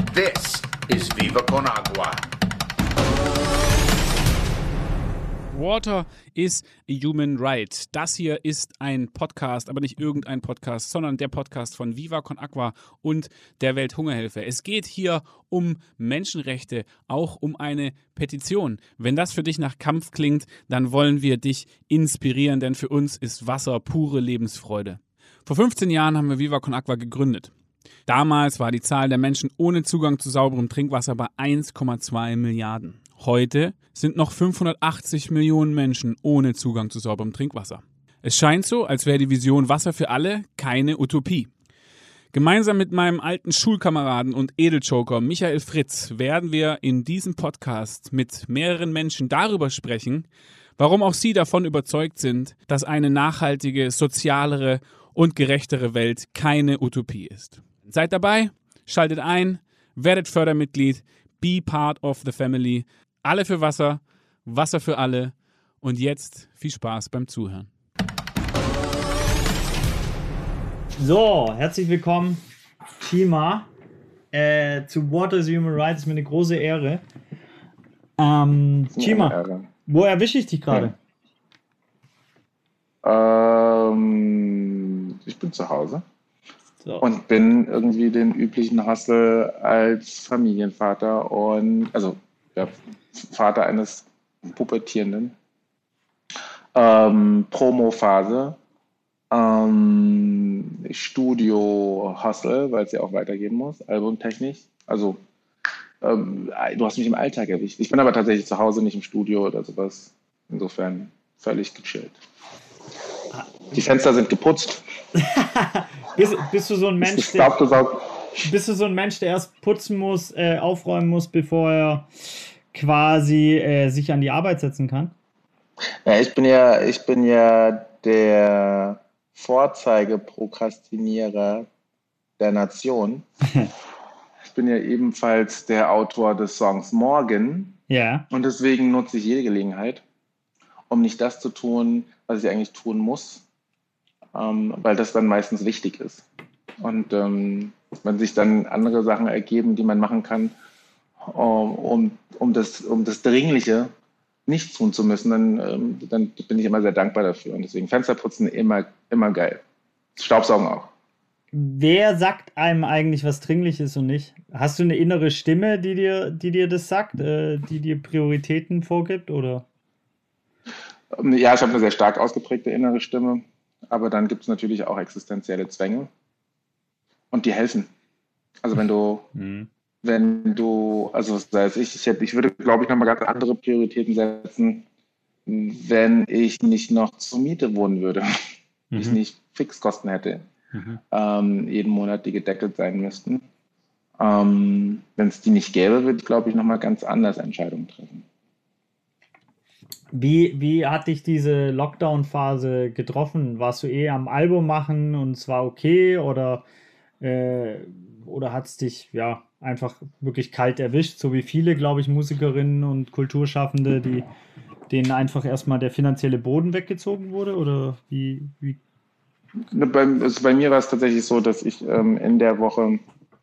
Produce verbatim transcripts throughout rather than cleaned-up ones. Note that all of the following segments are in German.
This is Viva Con Agua. Water is a human right. Das hier ist ein Podcast, aber nicht irgendein Podcast, sondern der Podcast von Viva Con Agua und der Welthungerhilfe. Es geht hier um Menschenrechte, auch um eine Petition. Wenn das für dich nach Kampf klingt, dann wollen wir dich inspirieren, denn für uns ist Wasser pure Lebensfreude. Vor fünfzehn Jahren haben wir Viva Con Agua gegründet. Damals war die Zahl der Menschen ohne Zugang zu sauberem Trinkwasser bei eins Komma zwei Milliarden. Heute sind noch fünfhundertachtzig Millionen Menschen ohne Zugang zu sauberem Trinkwasser. Es scheint so, als wäre die Vision Wasser für alle keine Utopie. Gemeinsam mit meinem alten Schulkameraden und Edeljoker Michael Fritz werden wir in diesem Podcast mit mehreren Menschen darüber sprechen, warum auch sie davon überzeugt sind, dass eine nachhaltige, sozialere und gerechtere Welt keine Utopie ist. Seid dabei, schaltet ein, werdet Fördermitglied, be part of the family. Alle für Wasser, Wasser für alle und jetzt viel Spaß beim Zuhören. So, herzlich willkommen, Chima, äh, zu Water is Human Rights. Ist mir eine große Ehre. Ähm, Chima, wo erwische ich dich gerade? Ähm, ich bin zu Hause so. Und bin irgendwie den üblichen Hustle als Familienvater und also ja, Vater eines Pubertierenden. Ähm, Promo-Phase, ähm, Studio-Hustle, weil es ja auch weitergehen muss, albumtechnisch. Also ähm, du hast mich im Alltag erwischt. Ich bin aber tatsächlich zu Hause, nicht im Studio oder sowas. Insofern völlig gechillt. Die Fenster sind geputzt. bist, bist du so ein Mensch, der, bist du so ein Mensch, der erst putzen muss, äh, aufräumen muss, bevor er quasi äh, sich an die Arbeit setzen kann? Ja, ich bin ja, ich bin ja der Vorzeigeprokrastinierer der Nation. Ich bin ja ebenfalls der Autor des Songs Morgen. Ja. Und deswegen nutze ich jede Gelegenheit, um nicht das zu tun, was ich eigentlich tun muss, ähm, weil das dann meistens wichtig ist. Und ähm, wenn sich dann andere Sachen ergeben, die man machen kann, um, um, um, das, um das Dringliche nicht tun zu müssen, dann, ähm, dann bin ich immer sehr dankbar dafür. Und deswegen Fensterputzen immer, immer geil. Staubsaugen auch. Wer sagt einem eigentlich, was dringlich ist und nicht? Hast du eine innere Stimme, die dir, die dir das sagt, äh, die dir Prioritäten vorgibt, oder? Ja, ich habe eine sehr stark ausgeprägte innere Stimme, aber dann gibt es natürlich auch existenzielle Zwänge und die helfen. Also wenn du, mhm. wenn du, also das heißt, ich, ich, hätte, ich würde, glaube ich, nochmal ganz andere Prioritäten setzen, wenn ich nicht noch zur Miete wohnen würde, mhm. ich nicht Fixkosten hätte, mhm. ähm, jeden Monat, die gedeckelt sein müssten. Ähm, wenn es die nicht gäbe, würde ich, glaube ich, nochmal ganz anders Entscheidungen treffen. Wie, wie hat dich diese Lockdown-Phase getroffen? Warst du eh am Album machen und es war okay oder, äh, oder hat es dich ja einfach wirklich kalt erwischt, so wie viele, glaube ich, Musikerinnen und Kulturschaffende, die denen einfach erstmal der finanzielle Boden weggezogen wurde? Oder wie? wie? Bei, also bei mir war es tatsächlich so, dass ich ähm, in der Woche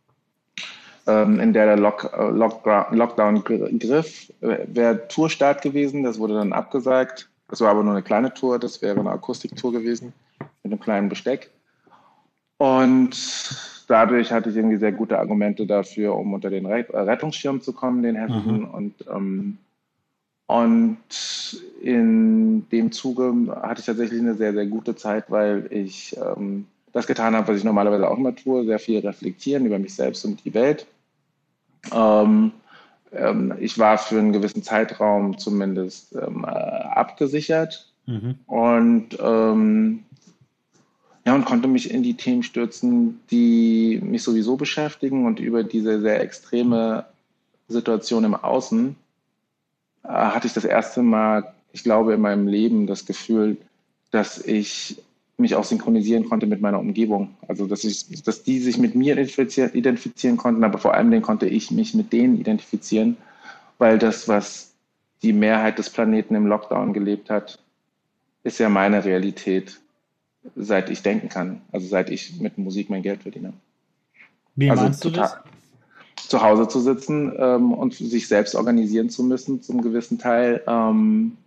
in der der Lock, Lock, Lockdown griff, wäre Tourstart gewesen. Das wurde dann abgesagt. Das war aber nur eine kleine Tour. Das wäre eine Akustiktour gewesen mit einem kleinen Besteck. Und dadurch hatte ich irgendwie sehr gute Argumente dafür, um unter den Rettungsschirm zu kommen, den heftigen. Und, ähm, und in dem Zuge hatte ich tatsächlich eine sehr, sehr gute Zeit, weil ich ähm, das getan habe, was ich normalerweise auch immer tue, sehr viel reflektieren über mich selbst und die Welt. Ähm, ähm, ich war für einen gewissen Zeitraum zumindest ähm, äh, abgesichert mhm. und, ähm, ja, und konnte mich in die Themen stürzen, die mich sowieso beschäftigen, und über diese sehr extreme Situation im Außen äh, hatte ich das erste Mal, ich glaube, in meinem Leben das Gefühl, dass ich mich auch synchronisieren konnte mit meiner Umgebung. Also, dass ich, dass die sich mit mir identifizieren, identifizieren konnten, aber vor allem konnte ich mich mit denen identifizieren, weil das, was die Mehrheit des Planeten im Lockdown gelebt hat, ist ja meine Realität, seit ich denken kann. Also, seit ich mit Musik mein Geld verdiene. Wie also meinst du total, das? zu Hause zu sitzen ähm, und sich selbst organisieren zu müssen, zum gewissen Teil, ähm,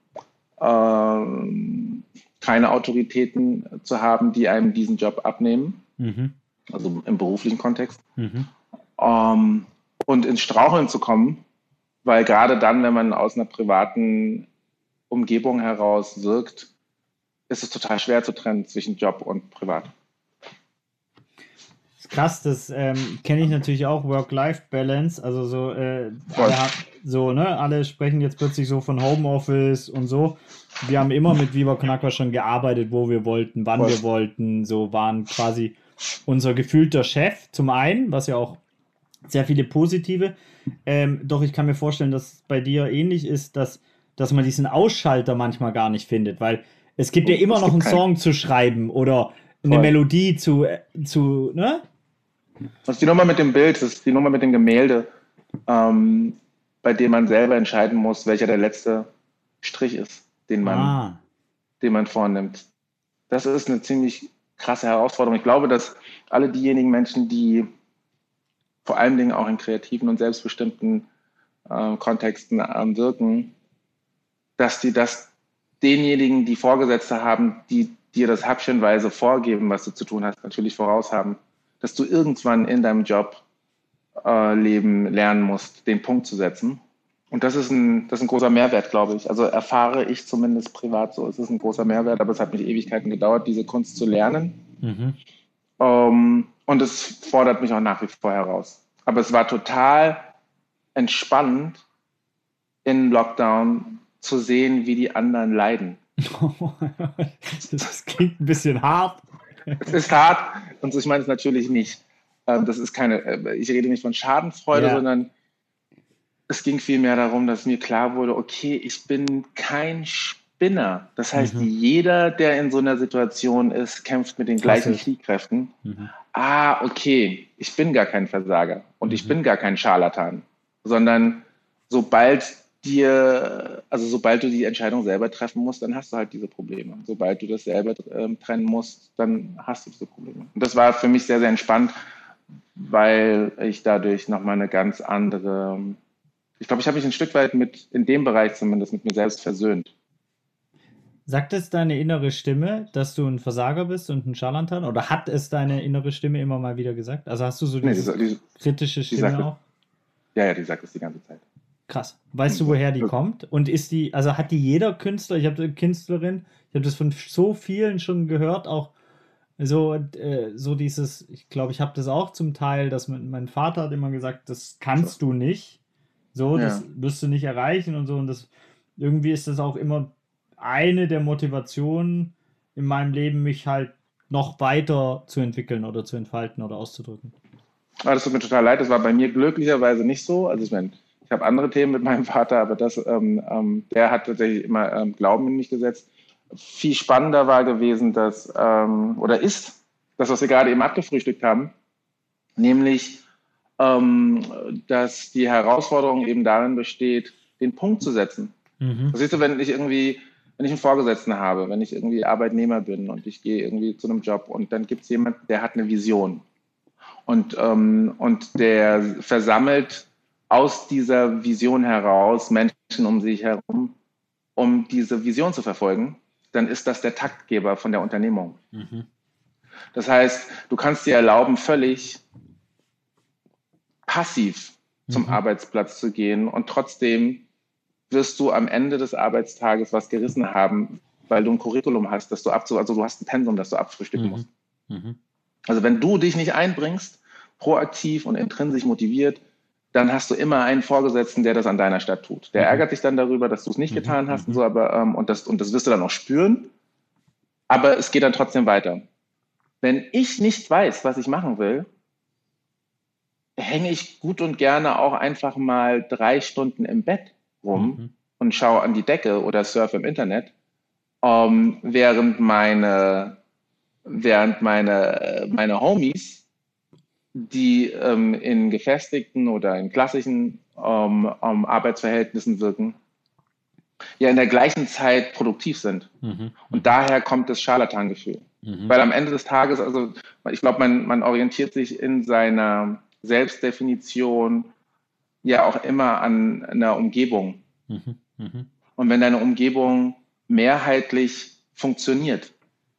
ähm, keine Autoritäten zu haben, die einem diesen Job abnehmen, Mhm. also im beruflichen Kontext, Mhm. ähm, und ins Straucheln zu kommen, weil gerade dann, wenn man aus einer privaten Umgebung heraus wirkt, ist es total schwer zu trennen zwischen Job und Privat. Krass, das ähm, kenne ich natürlich auch, Work-Life-Balance, also so, äh, Voll. alle, ha- so, ne, alle sprechen jetzt plötzlich so von Homeoffice und so. Wir haben immer mit Viva Con Agua schon gearbeitet, wo wir wollten, wann Voll. wir wollten, so waren quasi unser gefühlter Chef zum einen, was ja auch sehr viele positive, ähm, doch ich kann mir vorstellen, dass es bei dir ähnlich ist, dass, dass man diesen Ausschalter manchmal gar nicht findet, weil es gibt ja immer Es noch gibt einen keinen. Song zu schreiben oder eine Voll. Melodie zu, äh, zu, ne? Das ist die Nummer mit dem Bild, das ist die Nummer mit dem Gemälde, ähm, bei dem man selber entscheiden muss, welcher der letzte Strich ist, den man, Ah. den man vornimmt. Das ist eine ziemlich krasse Herausforderung. Ich glaube, dass alle diejenigen Menschen, die vor allen Dingen auch in kreativen und selbstbestimmten äh, Kontexten äh, wirken, dass die das denjenigen, die Vorgesetzte haben, die dir das häppchenweise vorgeben, was du zu tun hast, natürlich voraus haben, dass du irgendwann in deinem Job äh, leben lernen musst, den Punkt zu setzen. Und das ist ein, das ist ein großer Mehrwert, glaube ich. Also erfahre ich zumindest privat so. Es ist ein großer Mehrwert, aber es hat mich Ewigkeiten gedauert, diese Kunst zu lernen. Mhm. Ähm, und es fordert mich auch nach wie vor heraus. Aber es war total entspannend, in Lockdown zu sehen, wie die anderen leiden. Das klingt ein bisschen hart. Es ist hart und so, ich meine es natürlich nicht. Ähm, das ist keine, äh, ich rede nicht von Schadenfreude, Ja. sondern es ging vielmehr darum, dass mir klar wurde, okay, ich bin kein Spinner. Das heißt, Mhm. jeder, der in so einer Situation ist, kämpft mit den gleichen Hasselt. Fliehkräften. Mhm. Ah, okay, ich bin gar kein Versager und ich Mhm. bin gar kein Scharlatan, sondern sobald dir, also sobald du die Entscheidung selber treffen musst, dann hast du halt diese Probleme. Sobald du das selber ähm, trennen musst, dann hast du diese Probleme. Und das war für mich sehr, sehr entspannt, weil ich dadurch nochmal eine ganz andere, ich glaube, ich habe mich ein Stück weit mit, in dem Bereich zumindest, mit mir selbst versöhnt. Sagt es deine innere Stimme, dass du ein Versager bist und ein Scharlatan? Oder hat es deine innere Stimme immer mal wieder gesagt? Also hast du so Nee, diese die, die, kritische die Stimme sagt es. auch? Ja, ja, die sagt es die ganze Zeit. Krass. Weißt du, Mhm. woher die kommt? Und ist die, also hat die jeder Künstler, ich habe eine Künstlerin, ich habe das von so vielen schon gehört, auch so, äh, so dieses, ich glaube, ich habe das auch zum Teil, dass mein, mein Vater hat immer gesagt, das kannst du nicht. So, Ja. das wirst du nicht erreichen und so. Und das irgendwie ist das auch immer eine der Motivationen in meinem Leben, mich halt noch weiter zu entwickeln oder zu entfalten oder auszudrücken. Aber das tut mir total leid, das war bei mir glücklicherweise nicht so. Also ich meine, ich habe andere Themen mit meinem Vater, aber das, ähm, ähm, der hat tatsächlich immer ähm, Glauben in mich gesetzt. Viel spannender war gewesen, dass, ähm, oder ist, das, was wir gerade eben abgefrühstückt haben, nämlich, ähm, dass die Herausforderung eben darin besteht, den Punkt zu setzen. Mhm. Das siehst du, wenn ich irgendwie, wenn ich einen Vorgesetzten habe, wenn ich irgendwie Arbeitnehmer bin und ich gehe irgendwie zu einem Job und dann gibt es jemanden, der hat eine Vision. Und, ähm, und der versammelt aus dieser Vision heraus Menschen um sich herum, um diese Vision zu verfolgen, dann ist das der Taktgeber von der Unternehmung. Mhm. Das heißt, du kannst dir erlauben, völlig passiv zum Mhm. Arbeitsplatz zu gehen und trotzdem wirst du am Ende des Arbeitstages was gerissen haben, weil du ein Curriculum hast, das du abzu, also du hast ein Pensum, das du abfrühstücken Mhm. musst. Mhm. Also wenn du dich nicht einbringst, proaktiv und intrinsisch motiviert, dann hast du immer einen Vorgesetzten, der das an deiner Stadt tut. Der Mhm. ärgert sich dann darüber, dass du es nicht Mhm. getan hast Mhm. und so, aber ähm, und das und das wirst du dann auch spüren. Aber es geht dann trotzdem weiter. Wenn ich nicht weiß, was ich machen will, hänge ich gut und gerne auch einfach mal drei Stunden im Bett rum Mhm. und schaue an die Decke oder surfe im Internet, ähm, während meine während meine meine Homies, die ähm, in gefestigten oder in klassischen ähm, ähm, Arbeitsverhältnissen wirken, ja in der gleichen Zeit produktiv sind. Mhm. Und daher kommt das Scharlatangefühl. Mhm. Weil am Ende des Tages, also ich glaube, man, man orientiert sich in seiner Selbstdefinition ja auch immer an einer Umgebung. Mhm. Mhm. Und wenn deine Umgebung mehrheitlich funktioniert,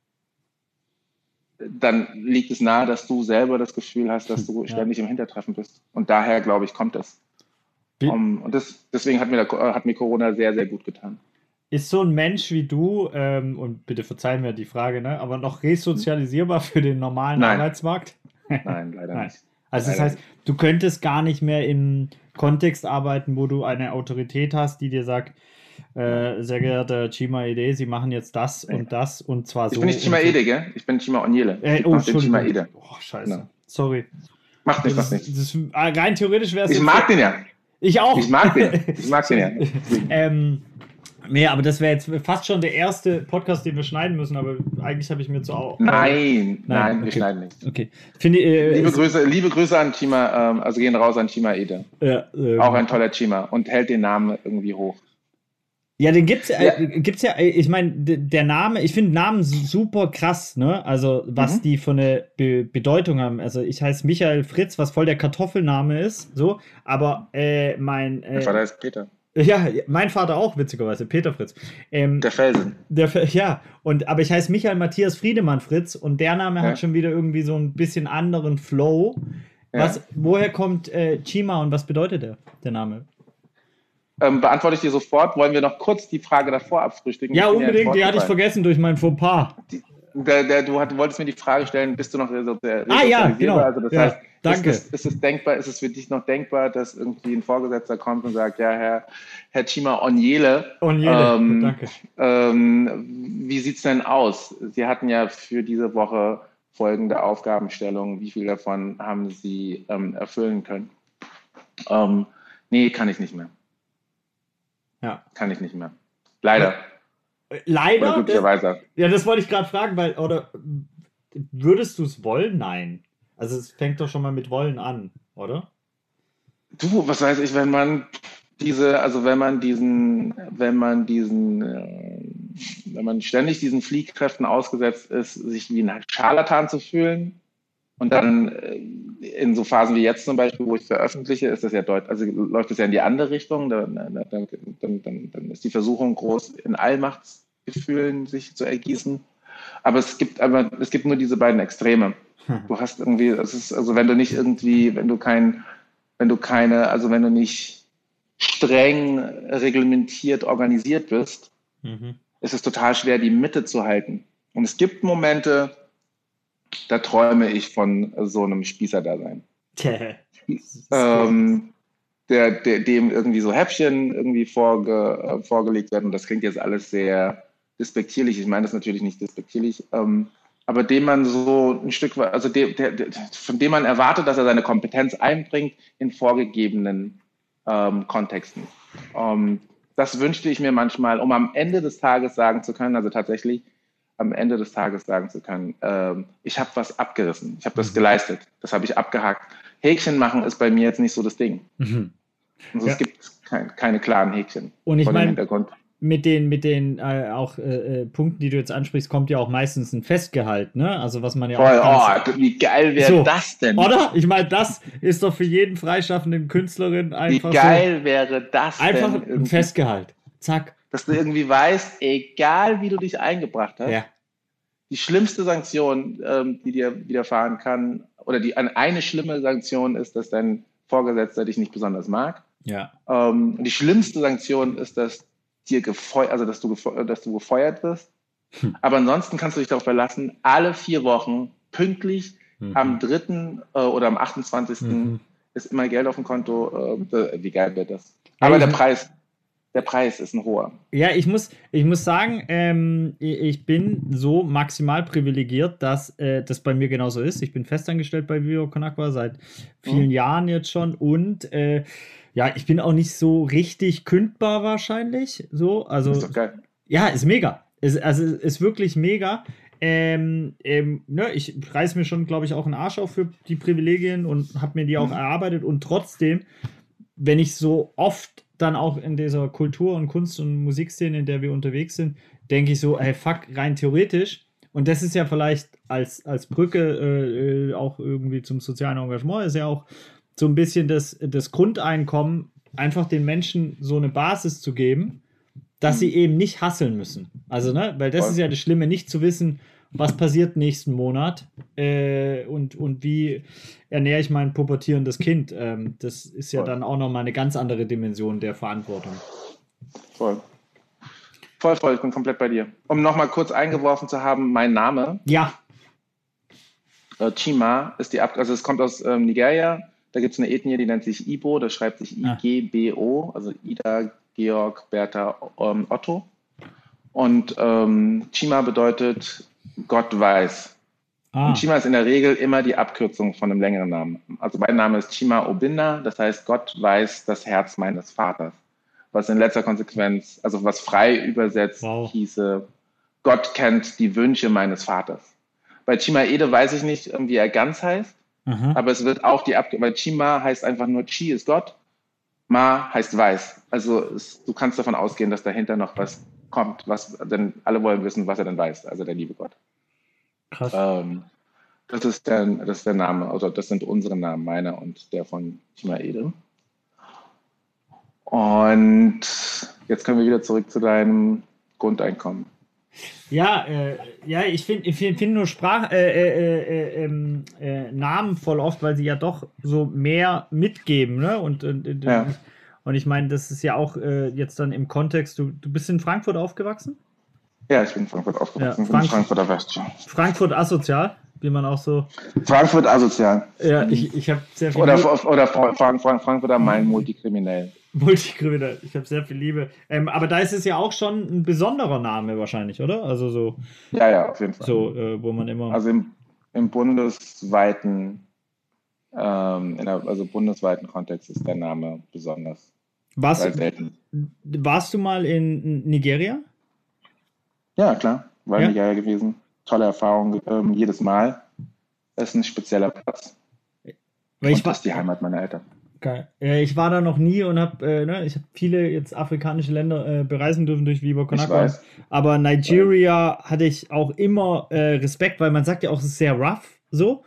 dann liegt es nahe, dass du selber das Gefühl hast, dass du Ja. ständig im Hintertreffen bist. Und daher, glaube ich, kommt das. Bi- Um, und das, deswegen hat mir, der, hat mir Corona sehr, sehr gut getan. Ist so ein Mensch wie du, ähm, und bitte verzeih mir die Frage, ne, aber noch resozialisierbar für den normalen Nein. Arbeitsmarkt? Nein, leider Nein. nicht. Also das Leider heißt, du könntest gar nicht mehr im Kontext arbeiten, wo du eine Autorität hast, die dir sagt, äh, sehr geehrter Chima Ede, Sie machen jetzt das Nee. und das und zwar Ich so. bin nicht Chima und so. Ede, gell? Ich bin Chima Onyele. Äh, Ich oh, mach den Chima Entschuldigung. Ede. Oh, scheiße. Genau. Sorry. Macht nichts, Das macht ist, nichts. das ist, ah, rein theoretisch wäre es Ich jetzt- mag den ja. Ich auch. Ich mag den. Ich mag den ja. ähm, nee, aber das wäre jetzt fast schon der erste Podcast, den wir schneiden müssen, aber eigentlich habe ich mir zu auch. Nein, nein, wir okay. schneiden nicht. Okay. Finde, äh, Liebe es- Grüße, liebe Grüße an Chima, ähm, also gehen raus an Chima Ede. äh, ähm, Auch ein toller Chima und hält den Namen irgendwie hoch. Ja, den gibt's, äh, Ja. gibt's ja, äh, ich meine, der Name, ich finde Namen su- super krass, ne? Also, was Mhm. die für eine Be Bedeutung haben. Also, ich heiße Michael Fritz, was voll der Kartoffelname ist, so, aber äh, mein, Mein Vater äh, ist Peter. ja, mein Vater auch, witzigerweise, Peter Fritz. Ähm, Der Felsen. der, ja, und, aber ich heiße Michael Matthias Friedemann Fritz und der Name Ja. hat schon wieder irgendwie so ein bisschen anderen Flow. Ja. Was, woher kommt äh, Chima und was bedeutet der, der Name? Ähm, beantworte ich dir sofort. Wollen wir noch kurz die Frage davor abfrühstücken? Ja, Ich bin unbedingt, ins die Wort hatte ich gefallen. vergessen durch mein Fauxpas. Der, der, du, hat, du wolltest mir die Frage stellen, bist du noch so der Ah, ja, genau. Also das Ja, heißt, danke. Ist, es, ist, es denkbar, ist es für dich noch denkbar, dass irgendwie ein Vorgesetzter kommt und sagt, ja, Herr, Herr Chima Onyele, Onyele, ähm, danke. ähm, wie sieht es denn aus? Sie hatten ja für diese Woche folgende Aufgabenstellung. Wie viel davon haben Sie ähm, erfüllen können? Ähm, nee, kann ich nicht mehr. Ja. Kann ich nicht mehr. Leider. Äh, Oder Leider? Das, glücklicherweise. ja, das wollte ich gerade fragen, weil, oder würdest du es wollen? Nein. Also es fängt doch schon mal mit wollen an, oder? Du, was weiß ich, wenn man diese, also wenn man diesen, wenn man diesen, äh, wenn man ständig diesen Fliehkräften ausgesetzt ist, sich wie ein Scharlatan zu fühlen und dann äh, in so Phasen wie jetzt zum Beispiel, wo ich veröffentliche, ist das ja deutlich, also läuft es ja in die andere Richtung, dann, dann, dann, dann, dann ist die Versuchung groß, in Allmachtsgefühlen sich zu ergießen. Aber es gibt aber, es gibt nur diese beiden Extreme. Du hast irgendwie, es ist, also wenn du nicht irgendwie, wenn du kein, wenn du keine, also wenn du nicht streng reglementiert organisiert bist, Mhm. ist es total schwer, die Mitte zu halten. Und es gibt Momente, da träume ich von so einem Spießer-Dasein. Tja, das ist Ähm, der, der, dem irgendwie so Häppchen irgendwie vorge, äh, vorgelegt werden. Und das klingt jetzt alles sehr despektierlich. Ich meine das natürlich nicht despektierlich. Ähm, aber dem man so ein Stück weit, also de, der, der, von dem man erwartet, dass er seine Kompetenz einbringt in vorgegebenen ähm, Kontexten. Ähm, das wünschte ich mir manchmal, um am Ende des Tages sagen zu können, also tatsächlich am Ende des Tages sagen zu können, ähm, ich habe was abgerissen, ich habe das geleistet, das habe ich abgehakt. Häkchen machen ist bei mir jetzt nicht so das Ding. Mhm. Also Ja. es gibt kein, keine klaren Häkchen Und ich vor dem mein- Hintergrund. Mit den, mit den äh, auch äh, äh, Punkten, die du jetzt ansprichst, kommt ja auch meistens ein Festgehalt, ne? Also was man ja Voll, auch ganz, oh, wie geil wäre So, das denn? oder? Ich meine, das ist doch für jeden freischaffenden Künstlerin Wie einfach geil wäre das so, einfach denn? ein irgendwie? Festgehalt. Zack. Dass du irgendwie weißt, egal wie du dich eingebracht hast, Ja. die schlimmste Sanktion, ähm, die dir widerfahren kann, oder die eine schlimme Sanktion ist, dass dein Vorgesetzter dich nicht besonders mag. Ja. Ähm, und die schlimmste Sanktion ist, dass dir gefeuert, also dass du, gefeu dass du gefeuert wirst. Hm. Aber ansonsten kannst du dich darauf verlassen, alle vier Wochen pünktlich Mhm. am dritten äh, oder am achtundzwanzigsten Mhm. ist immer Geld auf dem Konto. Äh, wie geil wird das? Ja, Aber ich- der Preis, der Preis ist ein hoher. Ja, ich muss, ich muss sagen, ähm, ich ich bin so maximal privilegiert, dass äh, das bei mir genauso ist. Ich bin festangestellt bei Vivo Con Agua seit vielen Mhm. Jahren jetzt schon und äh, ja, ich bin auch nicht so richtig kündbar wahrscheinlich. So, also Ist doch geil. ja, ist mega. Ist, also ist wirklich mega. Ähm, ähm, ne, ich reiß mir schon, glaube ich, auch einen Arsch auf für die Privilegien und habe mir die auch Mhm. erarbeitet. Und trotzdem, wenn ich so oft dann auch in dieser Kultur- und Kunst- und Musikszene, in der wir unterwegs sind, denke ich so, hey, fuck, rein theoretisch. und das ist ja vielleicht als, als Brücke äh, auch irgendwie zum sozialen Engagement, ist ja auch so ein bisschen das, das Grundeinkommen, einfach den Menschen so eine Basis zu geben, dass sie eben nicht hasseln müssen. Also, ne, weil das Voll. ist ja das Schlimme, nicht zu wissen, was passiert nächsten Monat äh, und, und wie ernähre ich mein pubertierendes Kind. Ähm, das ist ja Voll. dann auch nochmal eine ganz andere Dimension der Verantwortung. Voll. Voll, voll, ich bin komplett bei dir. Um nochmal kurz eingeworfen zu haben, mein Name, Ja, äh, Chima, ist die Ab also es kommt aus ähm, Nigeria, da gibt es eine Ethnie, die nennt sich Igbo, das schreibt sich I G B O, also Ida, Georg, Bertha, ähm, Otto. Und ähm, Chima bedeutet Gott weiß. ah, Und Chima ist in der Regel immer die Abkürzung von einem längeren Namen. Also mein Name ist Chima Obinna, das heißt Gott weiß das Herz meines Vaters. Was in letzter Konsequenz, also was frei übersetzt Wow. hieße, Gott kennt die Wünsche meines Vaters. Bei Chima Ede weiß ich nicht, wie er ganz heißt, aha. aber es wird auch die Abkürzung, weil Chima heißt einfach nur Chi ist Gott, Ma heißt weiß. Also es, du kannst davon ausgehen, dass dahinter noch was kommt, was denn alle wollen wissen, was er denn weiß, also der liebe Gott. Krass. Ähm, das ist der, das ist der Name, also das sind unsere Namen, meiner und der von Chima Ede. Und jetzt können wir wieder zurück zu deinem Grundeinkommen. Ja, äh, ja, ich finde ich find, find nur Sprach, äh, äh, äh, ähm, äh, Namen voll oft, weil sie ja doch so mehr mitgeben, ne? Und, und, und, Ja. und ich meine, das ist ja auch äh, jetzt dann im Kontext, du, du bist in Frankfurt aufgewachsen? Ja, ich bin in Frankfurt aufgewachsen, Ja, bin in Frank- Frankfurter West. Frankfurt asozial, wie man auch so. Frankfurt asozial. Ja, ich, ich habe sehr viel Oder, Liebe, oder Frank, Frank, Frankfurt am Main multikriminell. Multikriminell, ich habe sehr viel Liebe. Ähm, aber da ist es ja auch schon ein besonderer Name wahrscheinlich, oder? Also so, Ja, ja, auf jeden Fall. so äh, wo man immer. Also im, im bundesweiten, ähm, in der, also bundesweiten Kontext ist der Name besonders. warst, Weil selten. warst du mal in Nigeria? Ja, klar, war Ja? in Nigeria gewesen. Tolle Erfahrung, ähm, jedes Mal. Das ist ein spezieller Platz. Weil ich Und war, das ist die Heimat meiner Eltern. Geil. Äh, ich war da noch nie und habe äh, ne, ich habe viele jetzt afrikanische Länder äh, bereisen dürfen durch Viva Con Ich Agua. weiß. Aber Nigeria hatte ich auch immer äh, Respekt, weil man sagt ja auch, es ist sehr rough, so.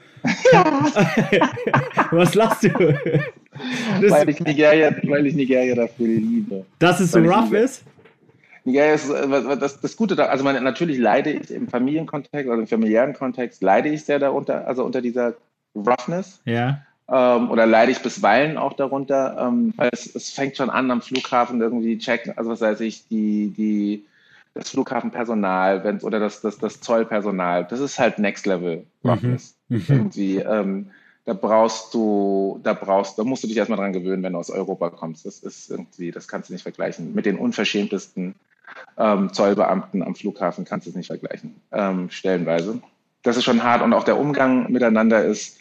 Was lachst du? Das, Weil ich Nigeria, weil ich Nigeria dafür liebe. dass es so weil ich rough liebe. ist? Nigeria ist äh, das, das Gute da, also man, natürlich leide ich im Familienkontext, also im familiären Kontext, leide ich sehr darunter, also unter dieser Roughness. Ja. Ähm, oder leide ich bisweilen auch darunter, ähm, weil es, es fängt schon an am Flughafen irgendwie checken, also was weiß ich, die, die, das Flughafenpersonal wenn's, oder das, das, das Zollpersonal, das ist halt Next Level Roughness. Mhm. Irgendwie, ähm, da brauchst du, da brauchst, da musst du dich erstmal dran gewöhnen, wenn du aus Europa kommst. Das ist irgendwie, das kannst du nicht vergleichen. Mit den unverschämtesten ähm, Zollbeamten am Flughafen kannst du es nicht vergleichen, ähm, stellenweise. Das ist schon hart und auch der Umgang miteinander ist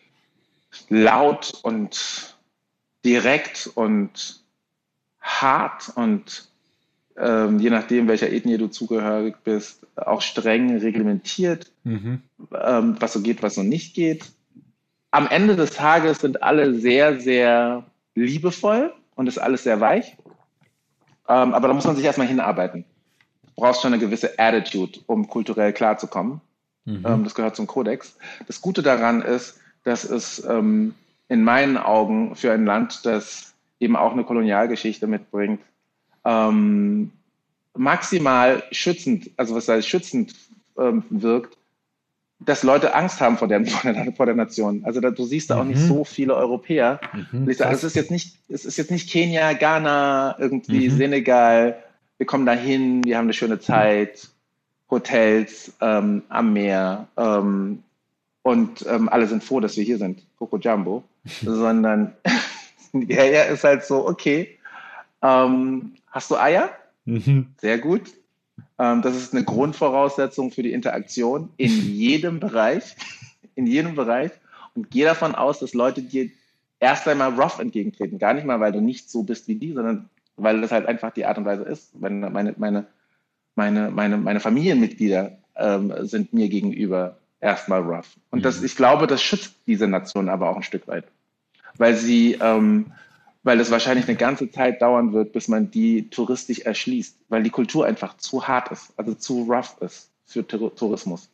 laut und direkt und hart und ähm, je nachdem, welcher Ethnie du zugehörig bist, auch streng reglementiert, Mhm. ähm, was so geht, was so nicht geht. Am Ende des Tages sind alle sehr, sehr liebevoll und ist alles sehr weich. Ähm, aber da muss man sich erstmal hinarbeiten. Du brauchst schon eine gewisse Attitude, um kulturell klarzukommen. Mhm. Ähm, das gehört zum Kodex. Das Gute daran ist, dass es ähm, in meinen Augen für ein Land, das eben auch eine Kolonialgeschichte mitbringt, ähm, maximal schützend, also was heißt schützend ähm, wirkt, dass Leute Angst haben vor der, vor der, vor der Nation. Also da, du siehst da auch nicht Mhm. so viele Europäer. Mhm. Und ich sage, es ist jetzt nicht, es ist jetzt nicht Kenia, Ghana, irgendwie Mhm. Senegal. Wir kommen dahin, wir haben eine schöne Zeit, Hotels ähm, am Meer ähm, und ähm, alle sind froh, dass wir hier sind, Coco Jumbo, sondern ja, ja, ist halt so, okay, ähm, hast du Eier? Mhm. Sehr gut. Ähm, das ist eine Grundvoraussetzung für die Interaktion in jedem Bereich, in jedem Bereich und geh davon aus, dass Leute dir erst einmal rough entgegentreten, gar nicht mal, weil du nicht so bist wie die, sondern weil das halt einfach die Art und Weise ist. Meine, meine, meine, meine, meine, meine Familienmitglieder ähm, sind mir gegenüber erstmal rough. Und das, ich glaube, das schützt diese Nation aber auch ein Stück weit. Weil sie, ähm, weil es wahrscheinlich eine ganze Zeit dauern wird, bis man die touristisch erschließt, weil die Kultur einfach zu hart ist, also zu rough ist. für Tur- Tourismus.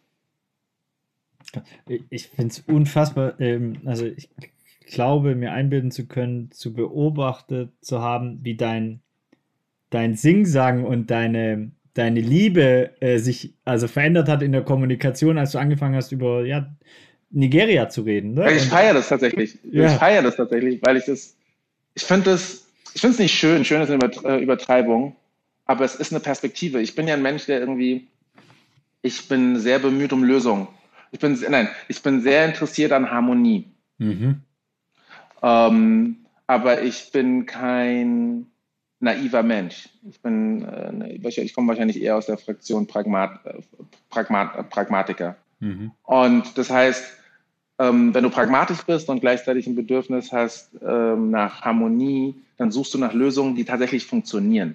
Ich finde es unfassbar, ähm, also ich glaube, mir einbilden zu können, zu beobachtet zu haben, wie dein, dein Singsang und deine, deine Liebe äh, sich also verändert hat in der Kommunikation, als du angefangen hast, über ja, Nigeria zu reden. Ne? Ich feiere das tatsächlich. Ja. Ich feiere das tatsächlich, weil ich das, ich finde das, ich finde es nicht schön, schön ist eine Übertreibung, aber es ist eine Perspektive. Ich bin ja ein Mensch, der irgendwie, ich bin sehr bemüht um Lösungen. Ich bin, nein, ich bin sehr interessiert an Harmonie. Mhm. Ähm, aber ich bin kein naiver Mensch. Ich bin, äh, ich komme wahrscheinlich eher aus der Fraktion Pragmat, Pragmat, Pragmatiker. Mhm. Und das heißt, ähm, wenn du pragmatisch bist und gleichzeitig ein Bedürfnis hast ähm, nach Harmonie, dann suchst du nach Lösungen, die tatsächlich funktionieren.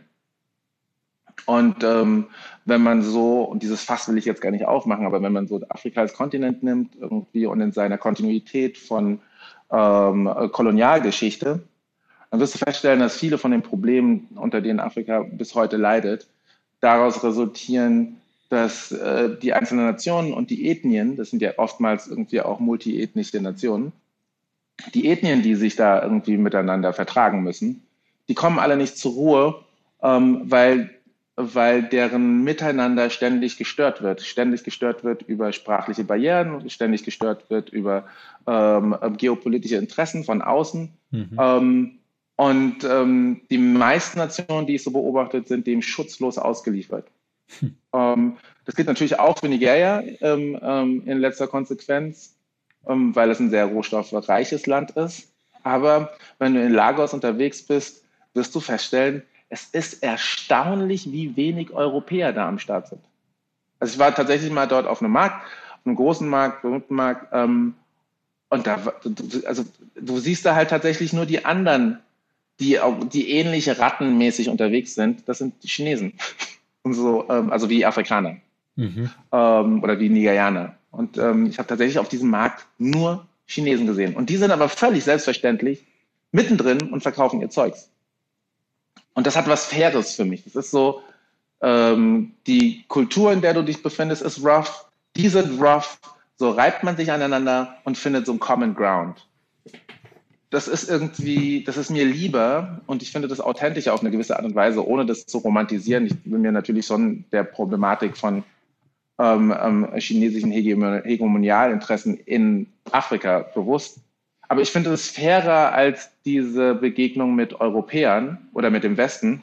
Und ähm, wenn man so, und dieses Fass will ich jetzt gar nicht aufmachen, aber wenn man so Afrika als Kontinent nimmt irgendwie und in seiner Kontinuität von ähm, Kolonialgeschichte, dann wirst du feststellen, dass viele von den Problemen, unter denen Afrika bis heute leidet, daraus resultieren, dass äh, die einzelnen Nationen und die Ethnien, das sind ja oftmals irgendwie auch multiethnische Nationen, die Ethnien, die sich da irgendwie miteinander vertragen müssen, die kommen alle nicht zur Ruhe, ähm, weil weil deren Miteinander ständig gestört wird. Ständig gestört wird über sprachliche Barrieren, ständig gestört wird über ähm, geopolitische Interessen von außen. Mhm. Ähm, und ähm, die meisten Nationen, die ich so beobachtet, sind dem schutzlos ausgeliefert. Hm. Ähm, das gilt natürlich auch für Nigeria ähm, ähm, in letzter Konsequenz, ähm, weil es ein sehr rohstoffreiches Land ist. Aber wenn du in Lagos unterwegs bist, wirst du feststellen, es ist erstaunlich, wie wenig Europäer da am Start sind. Also ich war tatsächlich mal dort auf einem Markt, auf einem großen Markt, berühmten Markt, ähm, und da, also du siehst da halt tatsächlich nur die anderen, die, die ähnlich rattenmäßig unterwegs sind. Das sind die Chinesen, und so, ähm, also wie Afrikaner mhm. ähm, oder wie Nigerianer. Und ähm, ich habe tatsächlich auf diesem Markt nur Chinesen gesehen. Und die sind aber völlig selbstverständlich mittendrin und verkaufen ihr Zeugs. Und das hat was Faires für mich. Das ist so, ähm, die Kultur, in der du dich befindest, ist rough. Die sind rough. So reibt man sich aneinander und findet so einen Common Ground. Das ist irgendwie, das ist mir lieber und ich finde das authentischer auf eine gewisse Art und Weise, ohne das zu romantisieren. Ich bin mir natürlich schon der Problematik von ähm, ähm, chinesischen Hegemonialinteressen in Afrika bewusst. Aber ich finde es fairer als diese Begegnung mit Europäern oder mit dem Westen,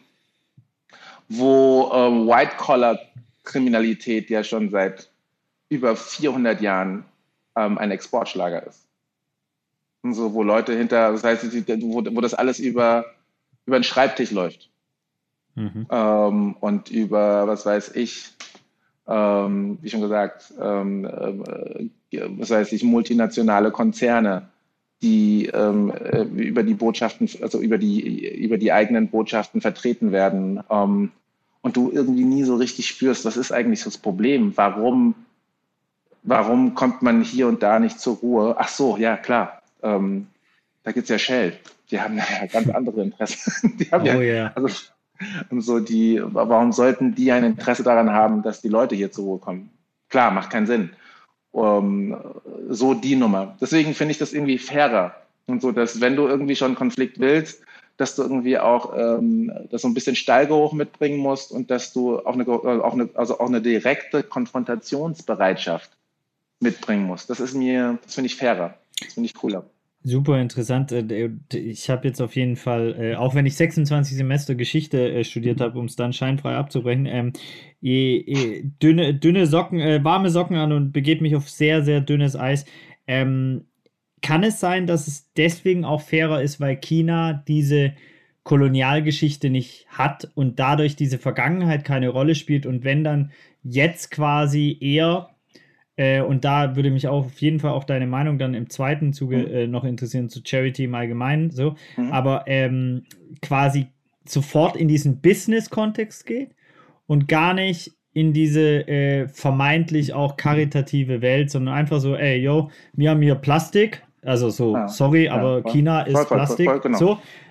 wo ähm, White-Collar-Kriminalität ja schon seit über vierhundert Jahren ähm, ein Exportschlager ist. Und so, wo Leute hinter, das heißt, wo, wo das alles über, über den Schreibtisch läuft. Mhm. Ähm, und über, was weiß ich, ähm, wie schon gesagt, ähm, äh, was weiß ich, multinationale Konzerne, die ähm, über die Botschaften, also über die, über die eigenen Botschaften vertreten werden. Ähm, und du irgendwie nie so richtig spürst, was ist eigentlich das Problem? Warum, warum kommt man hier und da nicht zur Ruhe? Ach so, ja, klar. Ähm, da gibt es ja Shell. Die haben ja ganz andere Interessen. Die haben oh, ja, yeah. also, so die, warum sollten die ein Interesse daran haben, dass die Leute hier zur Ruhe kommen? Klar, macht keinen Sinn. Um, so die Nummer. Deswegen finde ich das irgendwie fairer. Und so, dass wenn du irgendwie schon einen Konflikt willst, dass du irgendwie auch ähm, dass du ein bisschen Stallgeruch mitbringen musst und dass du auch eine, auch eine, also auch eine direkte Konfrontationsbereitschaft mitbringen musst. Das ist mir, das finde ich fairer. Das finde ich cooler. Super interessant. Ich habe jetzt auf jeden Fall, auch wenn ich sechsundzwanzig Semester Geschichte studiert habe, um es dann scheinfrei abzubrechen, ähm, je, je, dünne, dünne Socken, äh, warme Socken an und begebe mich auf sehr, sehr dünnes Eis. Ähm, kann es sein, dass es deswegen auch fairer ist, weil China diese Kolonialgeschichte nicht hat und dadurch diese Vergangenheit keine Rolle spielt und wenn dann jetzt quasi eher Äh, und da würde mich auch auf jeden Fall auch deine Meinung dann im zweiten Zuge mhm. äh, noch interessieren zu Charity im Allgemeinen. So. Mhm. Aber ähm, quasi sofort in diesen Business-Kontext geht und gar nicht in diese äh, vermeintlich auch karitative Welt, sondern einfach so, ey, yo, wir haben hier Plastik, also so, ja. sorry, ja, aber voll, China ist voll, voll, Plastik, voll, genau. so.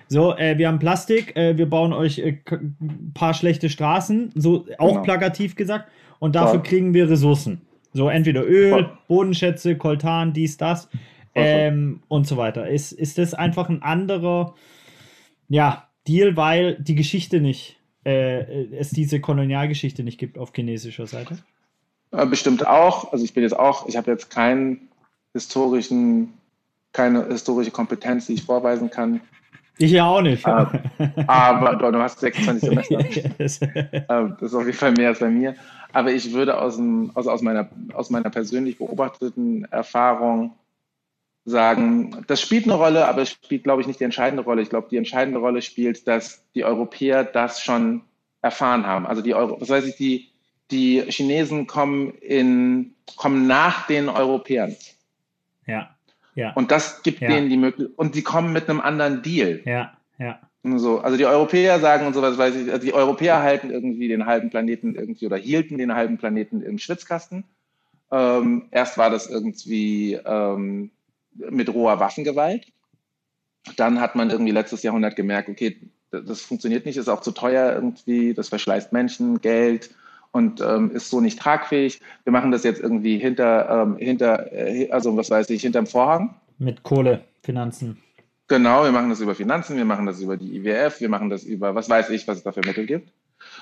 So, äh, wir haben Plastik, äh, wir bauen euch äh, ein paar schlechte Straßen, so auch Genau. plakativ gesagt, und dafür Voll. kriegen wir Ressourcen. So, entweder Öl, Voll. Bodenschätze, Koltan, dies, das, Voll, ähm, und so weiter. Ist, ist das einfach ein anderer, ja, Deal, weil die Geschichte nicht, äh, es diese Kolonialgeschichte nicht gibt auf chinesischer Seite? Äh, bestimmt auch. Also ich bin jetzt auch, ich habe jetzt keinen historischen, keine historische Kompetenz, die ich vorweisen kann. Ich ja auch nicht. Äh, aber du, du hast sechsundzwanzig Semester. Äh, das ist auf jeden Fall mehr als bei mir. Aber ich würde aus, dem, also aus, meiner, aus meiner persönlich beobachteten Erfahrung sagen, das spielt eine Rolle, aber es spielt, glaube ich, nicht die entscheidende Rolle. Ich glaube, die entscheidende Rolle spielt, dass die Europäer das schon erfahren haben. Also die Euro, das heißt, die, die Chinesen kommen, in, kommen nach den Europäern. Ja, ja. Und das gibt Ja. denen die Möglichkeit, und sie kommen mit einem anderen Deal. Ja, ja. So, also die Europäer sagen und sowas, weiß ich, also die Europäer halten irgendwie den halben Planeten irgendwie oder hielten den halben Planeten im Schwitzkasten. Ähm, erst war das irgendwie ähm, mit roher Waffengewalt. Dann hat man irgendwie letztes Jahrhundert gemerkt, okay, das, das funktioniert nicht, ist auch zu teuer irgendwie, das verschleißt Menschen, Geld und ähm, ist so nicht tragfähig. Wir machen das jetzt irgendwie hinter, ähm, hinter äh, also was weiß ich, hinterm Vorhang. Mit Kohle, Finanzen. Genau, wir machen das über Finanzen, wir machen das über die I W F, wir machen das über, was weiß ich, was es da für Mittel gibt.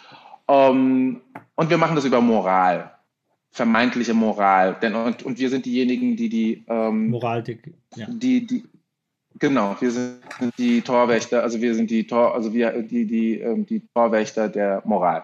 Um, und wir machen das über Moral, vermeintliche Moral. Denn, und, und wir sind diejenigen, die die, ähm, Moraldik, ja. die, die, genau, wir sind die Torwächter, also wir sind die Tor, also wir, die, die, ähm, die Torwächter der Moral.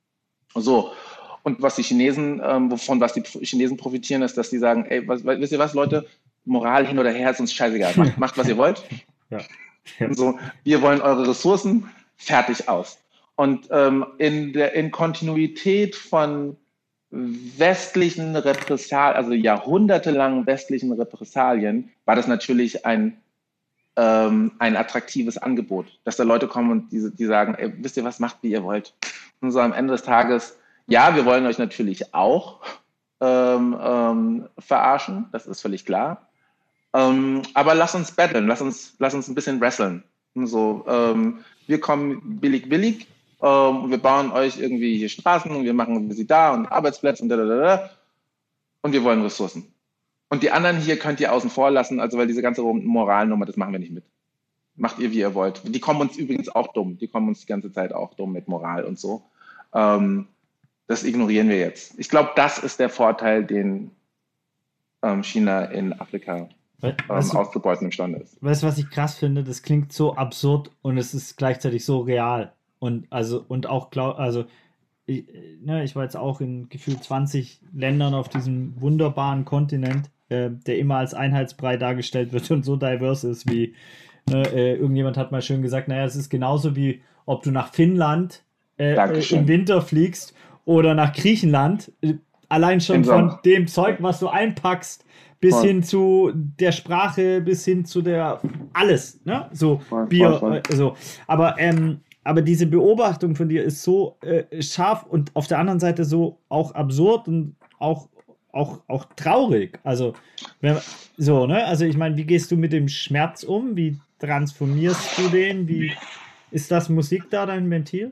So. Und was die Chinesen, ähm, wovon was die Chinesen profitieren, ist, dass die sagen, ey, was, wisst ihr was, Leute, Moral hin oder her ist uns scheißegal. Macht, macht was ihr wollt. Ja. Ja. So, wir wollen eure Ressourcen, fertig aus. Und ähm, in der in Kontinuität von westlichen Repressalien, also jahrhundertelangen westlichen Repressalien, war das natürlich ein, ähm, ein attraktives Angebot, dass da Leute kommen und die, die sagen, ey, wisst ihr was, macht wie ihr wollt. Und so am Ende des Tages, ja, wir wollen euch natürlich auch ähm, ähm, verarschen, das ist völlig klar. Ähm, aber lass uns battlen, lass uns, lass uns ein bisschen wresteln. So, ähm, wir kommen billig, billig, ähm, wir bauen euch irgendwie hier Straßen und wir machen sie da und Arbeitsplätze und da, da, da, da. Und wir wollen Ressourcen. Und die anderen hier könnt ihr außen vor lassen, also weil diese ganze Moralnummer, das machen wir nicht mit. Macht ihr, wie ihr wollt. Die kommen uns übrigens auch dumm, die kommen uns die ganze Zeit auch dumm mit Moral und so. Ähm, das ignorieren wir jetzt. Ich glaube, das ist der Vorteil, den ähm, China in Afrika Weißt ähm, du, auszubeuten imstande ist. weißt du, was ich krass finde? Das klingt so absurd und es ist gleichzeitig so real. Und also, und auch glaub, also ich, ne, ich war jetzt auch in gefühlt zwanzig Ländern auf diesem wunderbaren Kontinent, äh, der immer als Einheitsbrei dargestellt wird und so diverse ist wie, ne, äh, irgendjemand hat mal schön gesagt, naja, es ist genauso wie, ob du nach Finnland äh, äh, im Winter fliegst oder nach Griechenland. Äh, allein schon von dem Zeug, was du einpackst, bis voll. hin zu der Sprache, bis hin zu der alles, ne? So voll, Bier, voll, voll. so. Aber, ähm, aber diese Beobachtung von dir ist so äh, scharf und auf der anderen Seite so auch absurd und auch, auch, auch traurig. Also, wenn, so, ne? Also, ich meine, wie gehst du mit dem Schmerz um? Wie transformierst du den? Wie ist das Musik da dein Ventil?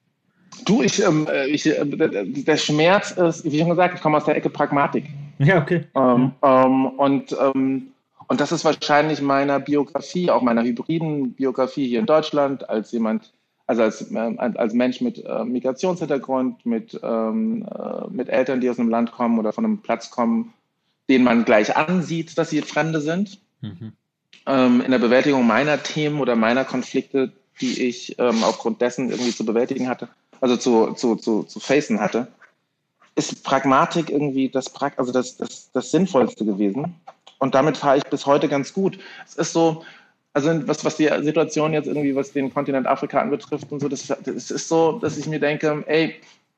Du, ich, ähm, ich, äh, der Schmerz ist, wie schon gesagt, ich komme aus der Ecke Pragmatik. Ja, okay. Ähm, ja. Ähm, und, ähm, und das ist wahrscheinlich meiner Biografie, auch meiner hybriden Biografie hier in Deutschland, als jemand, also als, äh, als Mensch mit äh, Migrationshintergrund, mit, ähm, äh, mit Eltern, die aus einem Land kommen oder von einem Platz kommen, den man gleich ansieht, dass sie Fremde sind. Mhm. Ähm, in der Bewältigung meiner Themen oder meiner Konflikte, die ich ähm, aufgrund dessen irgendwie zu bewältigen hatte, also zu, zu, zu, zu facen hatte, ist Pragmatik irgendwie das, also das, das, das Sinnvollste gewesen. Und damit fahre ich bis heute ganz gut. Es ist so, also was, was die Situation jetzt irgendwie, was den Kontinent Afrika anbetrifft und so, das, das ist so, dass ich mir denke, ey,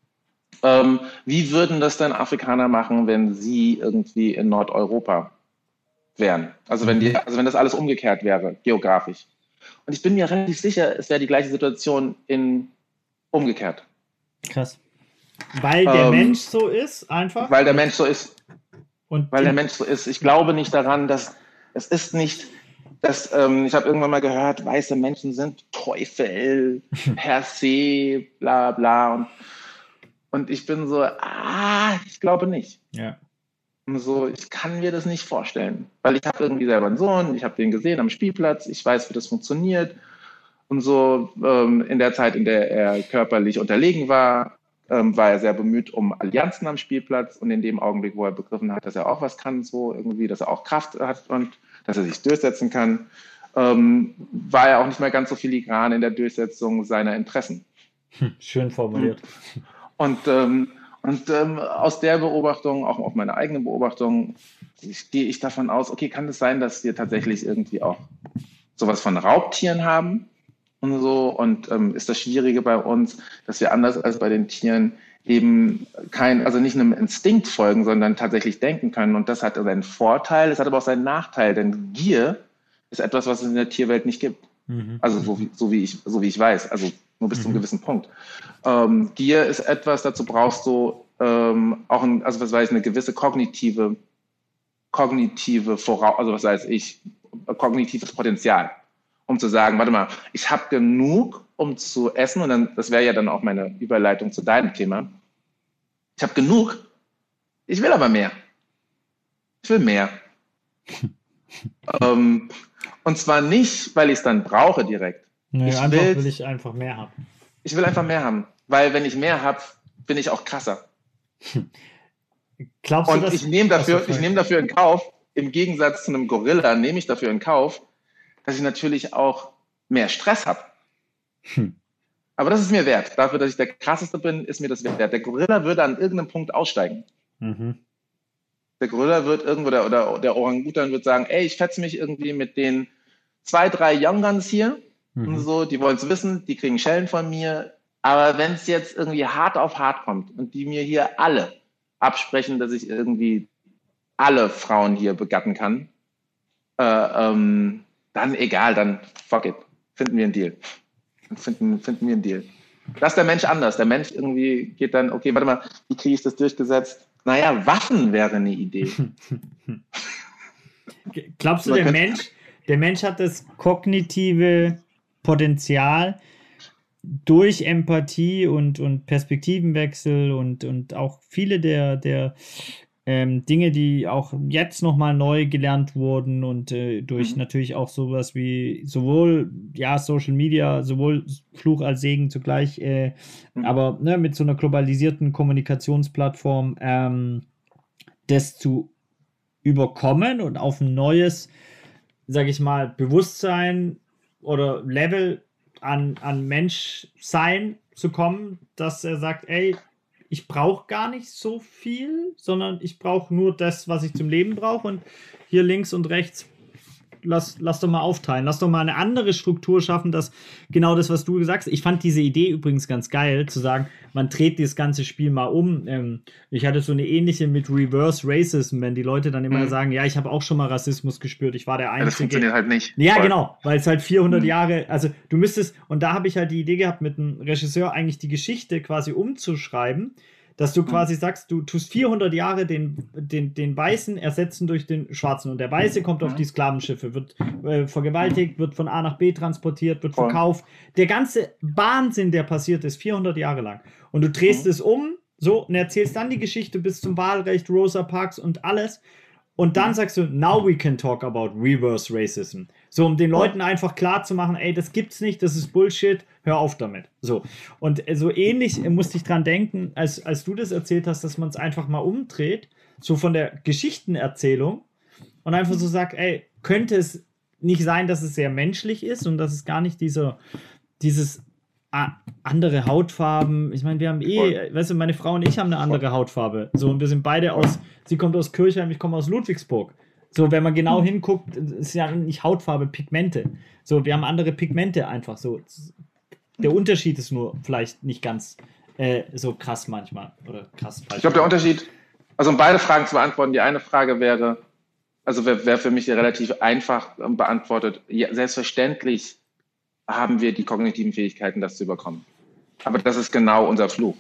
ähm, wie würden das denn Afrikaner machen, wenn sie irgendwie in Nordeuropa wären? Also wenn die, also wenn das alles umgekehrt wäre, geografisch. Und ich bin mir relativ sicher, es wäre die gleiche Situation in umgekehrt. Krass. Weil der ähm, Mensch so ist, einfach? Weil der Mensch so ist. Und weil der Mensch so ist. Ich glaube nicht daran, dass es ist nicht Das, ähm, ich habe irgendwann mal gehört, weiße Menschen sind Teufel per se, bla bla. Und, und ich bin so, ah, ich glaube nicht. Ja. Und so, ich kann mir das nicht vorstellen. Weil ich habe irgendwie selber einen Sohn, ich habe den gesehen am Spielplatz, ich weiß, wie das funktioniert. Und so ähm, in der Zeit, in der er körperlich unterlegen war, ähm, war er sehr bemüht um Allianzen am Spielplatz. Und in dem Augenblick, wo er begriffen hat, dass er auch was kann, so irgendwie, dass er auch Kraft hat und dass er sich durchsetzen kann, ähm, war er auch nicht mehr ganz so filigran in der Durchsetzung seiner Interessen. Schön formuliert. Und, ähm, und ähm, aus der Beobachtung, auch auf meine eigene Beobachtung, ich, gehe ich davon aus, okay, kann es sein, dass wir tatsächlich irgendwie auch sowas von Raubtieren haben und so? Und ähm, ist das Schwierige bei uns, dass wir anders als bei den Tieren eben kein, also nicht einem Instinkt folgen, sondern tatsächlich denken können. Und das hat seinen Vorteil, es hat aber auch seinen Nachteil, denn Gier ist etwas, was es in der Tierwelt nicht gibt. Mhm. Also so wie, so, wie ich, so wie ich weiß, also nur bis mhm. zu einem gewissen Punkt. Ähm, Gier ist etwas, dazu brauchst du ähm, auch, ein, also was weiß ich, eine gewisse kognitive, kognitive Voraus, also was weiß ich, kognitives Potenzial, um zu sagen, warte mal, ich habe genug, um zu essen, und dann, das wäre ja dann auch meine Überleitung zu deinem Thema. Ich habe genug, ich will aber mehr. Ich will mehr. ähm, und zwar nicht, weil ich es dann brauche direkt. Nee, ich einfach will, will ich einfach mehr haben. Ich will einfach mehr haben, weil wenn ich mehr habe, bin ich auch krasser. Glaubst du, und dass ich nehme dafür, ich nehme dafür in Kauf, im Gegensatz zu einem Gorilla, nehme ich dafür in Kauf, dass ich natürlich auch mehr Stress habe. Hm. Aber das ist mir wert. Dafür, dass ich der Krasseste bin, ist mir das wert. Der Gorilla würde an irgendeinem Punkt aussteigen. Mhm. Der Gorilla wird irgendwo, der, oder der Orangutan wird sagen, ey, ich fetze mich irgendwie mit den zwei, drei Young Guns hier. Mhm. Und so, die wollen es wissen, die kriegen Schellen von mir. Aber wenn es jetzt irgendwie hart auf hart kommt und die mir hier alle absprechen, dass ich irgendwie alle Frauen hier begatten kann, äh, ähm, dann egal, dann fuck it, finden wir einen Deal. Finden, finden wir einen Deal. Das ist der Mensch anders. Der Mensch irgendwie geht dann, okay, warte mal, wie kriege ich das durchgesetzt? Naja, Waffen wäre eine Idee. Glaubst du, der Mensch, der Mensch hat das kognitive Potenzial, durch Empathie und, und Perspektivenwechsel und, und auch viele der, der ähm, Dinge, die auch jetzt nochmal neu gelernt wurden und äh, durch mhm. natürlich auch sowas wie sowohl ja Social Media, sowohl Fluch als Segen zugleich, äh, mhm. aber ne, mit so einer globalisierten Kommunikationsplattform ähm, das zu überkommen und auf ein neues, sage ich mal, Bewusstsein oder Level an, an Menschsein zu kommen, dass er sagt, ey, ich brauche gar nicht so viel, sondern ich brauche nur das, was ich zum Leben brauche, und hier links und rechts lass, lass doch mal aufteilen, lass doch mal eine andere Struktur schaffen, dass genau das, was du gesagt hast. Ich fand diese Idee übrigens ganz geil, zu sagen, man dreht das ganze Spiel mal um. Ähm, ich hatte so eine ähnliche mit Reverse Racism, wenn die Leute dann immer mhm. sagen, ja, ich habe auch schon mal Rassismus gespürt, ich war der Einzige. Ja, das funktioniert halt nicht. Ja, Voll. Genau, weil es halt vierhundert mhm. Jahre, also du müsstest, und da habe ich halt die Idee gehabt, mit einem Regisseur eigentlich die Geschichte quasi umzuschreiben, dass du quasi sagst, du tust vierhundert Jahre den, den, den Weißen ersetzen durch den Schwarzen, und der Weiße kommt auf die Sklavenschiffe, wird äh, vergewaltigt, wird von A nach B transportiert, wird verkauft. Der ganze Wahnsinn, der passiert ist, vierhundert Jahre lang. Und du drehst mhm. es um, so, und erzählst dann die Geschichte bis zum Wahlrecht, Rosa Parks und alles. Und dann sagst du, now we can talk about reverse racism. So, um den Leuten einfach klar zu machen, ey, das gibt's nicht, das ist Bullshit, hör auf damit. So. Und so ähnlich musste ich dran denken, als, als du das erzählt hast, dass man es einfach mal umdreht, so von der Geschichtenerzählung, und einfach so sagt, ey, könnte es nicht sein, dass es sehr menschlich ist und dass es gar nicht dieser, dieses ah, andere Hautfarben, ich meine, wir haben eh, Voll. Weißt du, meine Frau und ich haben eine andere Hautfarbe. So, und wir sind beide aus, sie kommt aus Kirchheim, ich komme aus Ludwigsburg. So, wenn man genau hinguckt, ist ja nicht Hautfarbe, Pigmente. So, wir haben andere Pigmente einfach so. Der Unterschied ist nur vielleicht nicht ganz äh, so krass manchmal. Oder krass. Ich glaube, der Unterschied, also um beide Fragen zu beantworten, die eine Frage wäre, also wäre wär für mich relativ einfach beantwortet, ja, selbstverständlich haben wir die kognitiven Fähigkeiten, das zu überkommen. Aber das ist genau unser Fluch.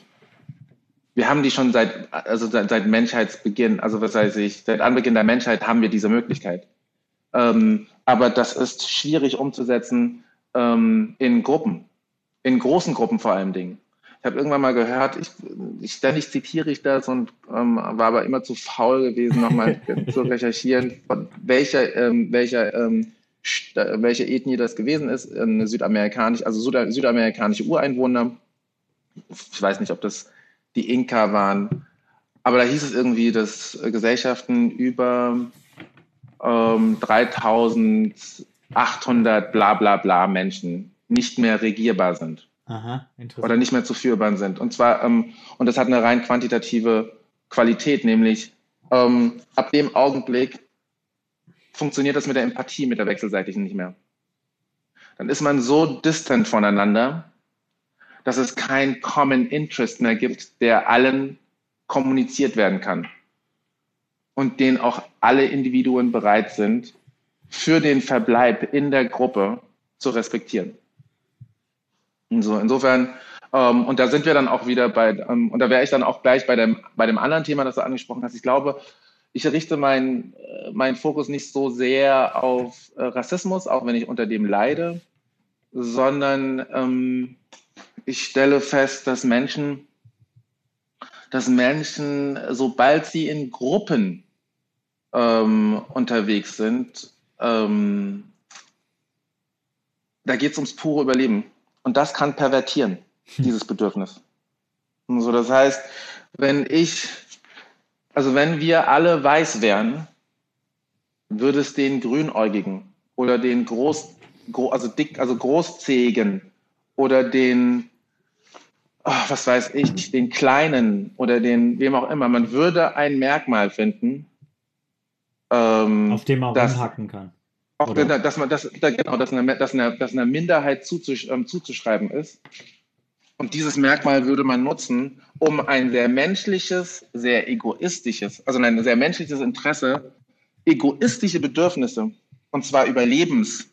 Wir haben die schon seit, also seit, seit Menschheitsbeginn, also was weiß ich, seit Anbeginn der Menschheit haben wir diese Möglichkeit. Ähm, aber das ist schwierig umzusetzen ähm, in Gruppen, in großen Gruppen vor allen Dingen. Ich habe irgendwann mal gehört, ich, ich, ständig zitiere ich das und ähm, war aber immer zu faul gewesen, nochmal zu recherchieren, von welcher, ähm, welcher, ähm, welche Ethnie das gewesen ist, eine südamerikanische, also Süda südamerikanische Ureinwohner. Ich weiß nicht, ob das die Inka waren, aber da hieß es irgendwie, dass Gesellschaften über ähm, dreitausendachthundert bla bla bla Menschen nicht mehr regierbar sind. Aha, interessant. Oder nicht mehr zu führbar sind. Und zwar, ähm, und das hat eine rein quantitative Qualität, nämlich ähm, ab dem Augenblick funktioniert das mit der Empathie, mit der wechselseitigen nicht mehr. Dann ist man so distant voneinander, dass es kein Common Interest mehr gibt, der allen kommuniziert werden kann. Und den auch alle Individuen bereit sind, für den Verbleib in der Gruppe zu respektieren. So, insofern, ähm, und da sind wir dann auch wieder bei, ähm, und da wäre ich dann auch gleich bei dem, bei dem anderen Thema, das du angesprochen hast. Ich glaube, ich richte meinen äh, meinen Fokus nicht so sehr auf äh, Rassismus, auch wenn ich unter dem leide, sondern ähm, ich stelle fest, dass Menschen, dass Menschen, sobald sie in Gruppen ähm, unterwegs sind, ähm, da geht es ums pure Überleben. Und das kann pervertieren, dieses Bedürfnis. Und so, das heißt, wenn ich, also wenn wir alle weiß wären, würde es den Grünäugigen oder den Groß, also dick, also Großzähigen oder den, oh, was weiß ich, den Kleinen oder den, wem auch immer, man würde ein Merkmal finden, ähm, auf dem man das, rumhacken kann. Auch, Oder? dass man das, genau, dass einer, dass einer, dass einer Minderheit zuzusch, ähm, zuzuschreiben ist. Und dieses Merkmal würde man nutzen, um ein sehr menschliches, sehr egoistisches, also ein sehr menschliches Interesse, egoistische Bedürfnisse, und zwar Überlebenstriebe,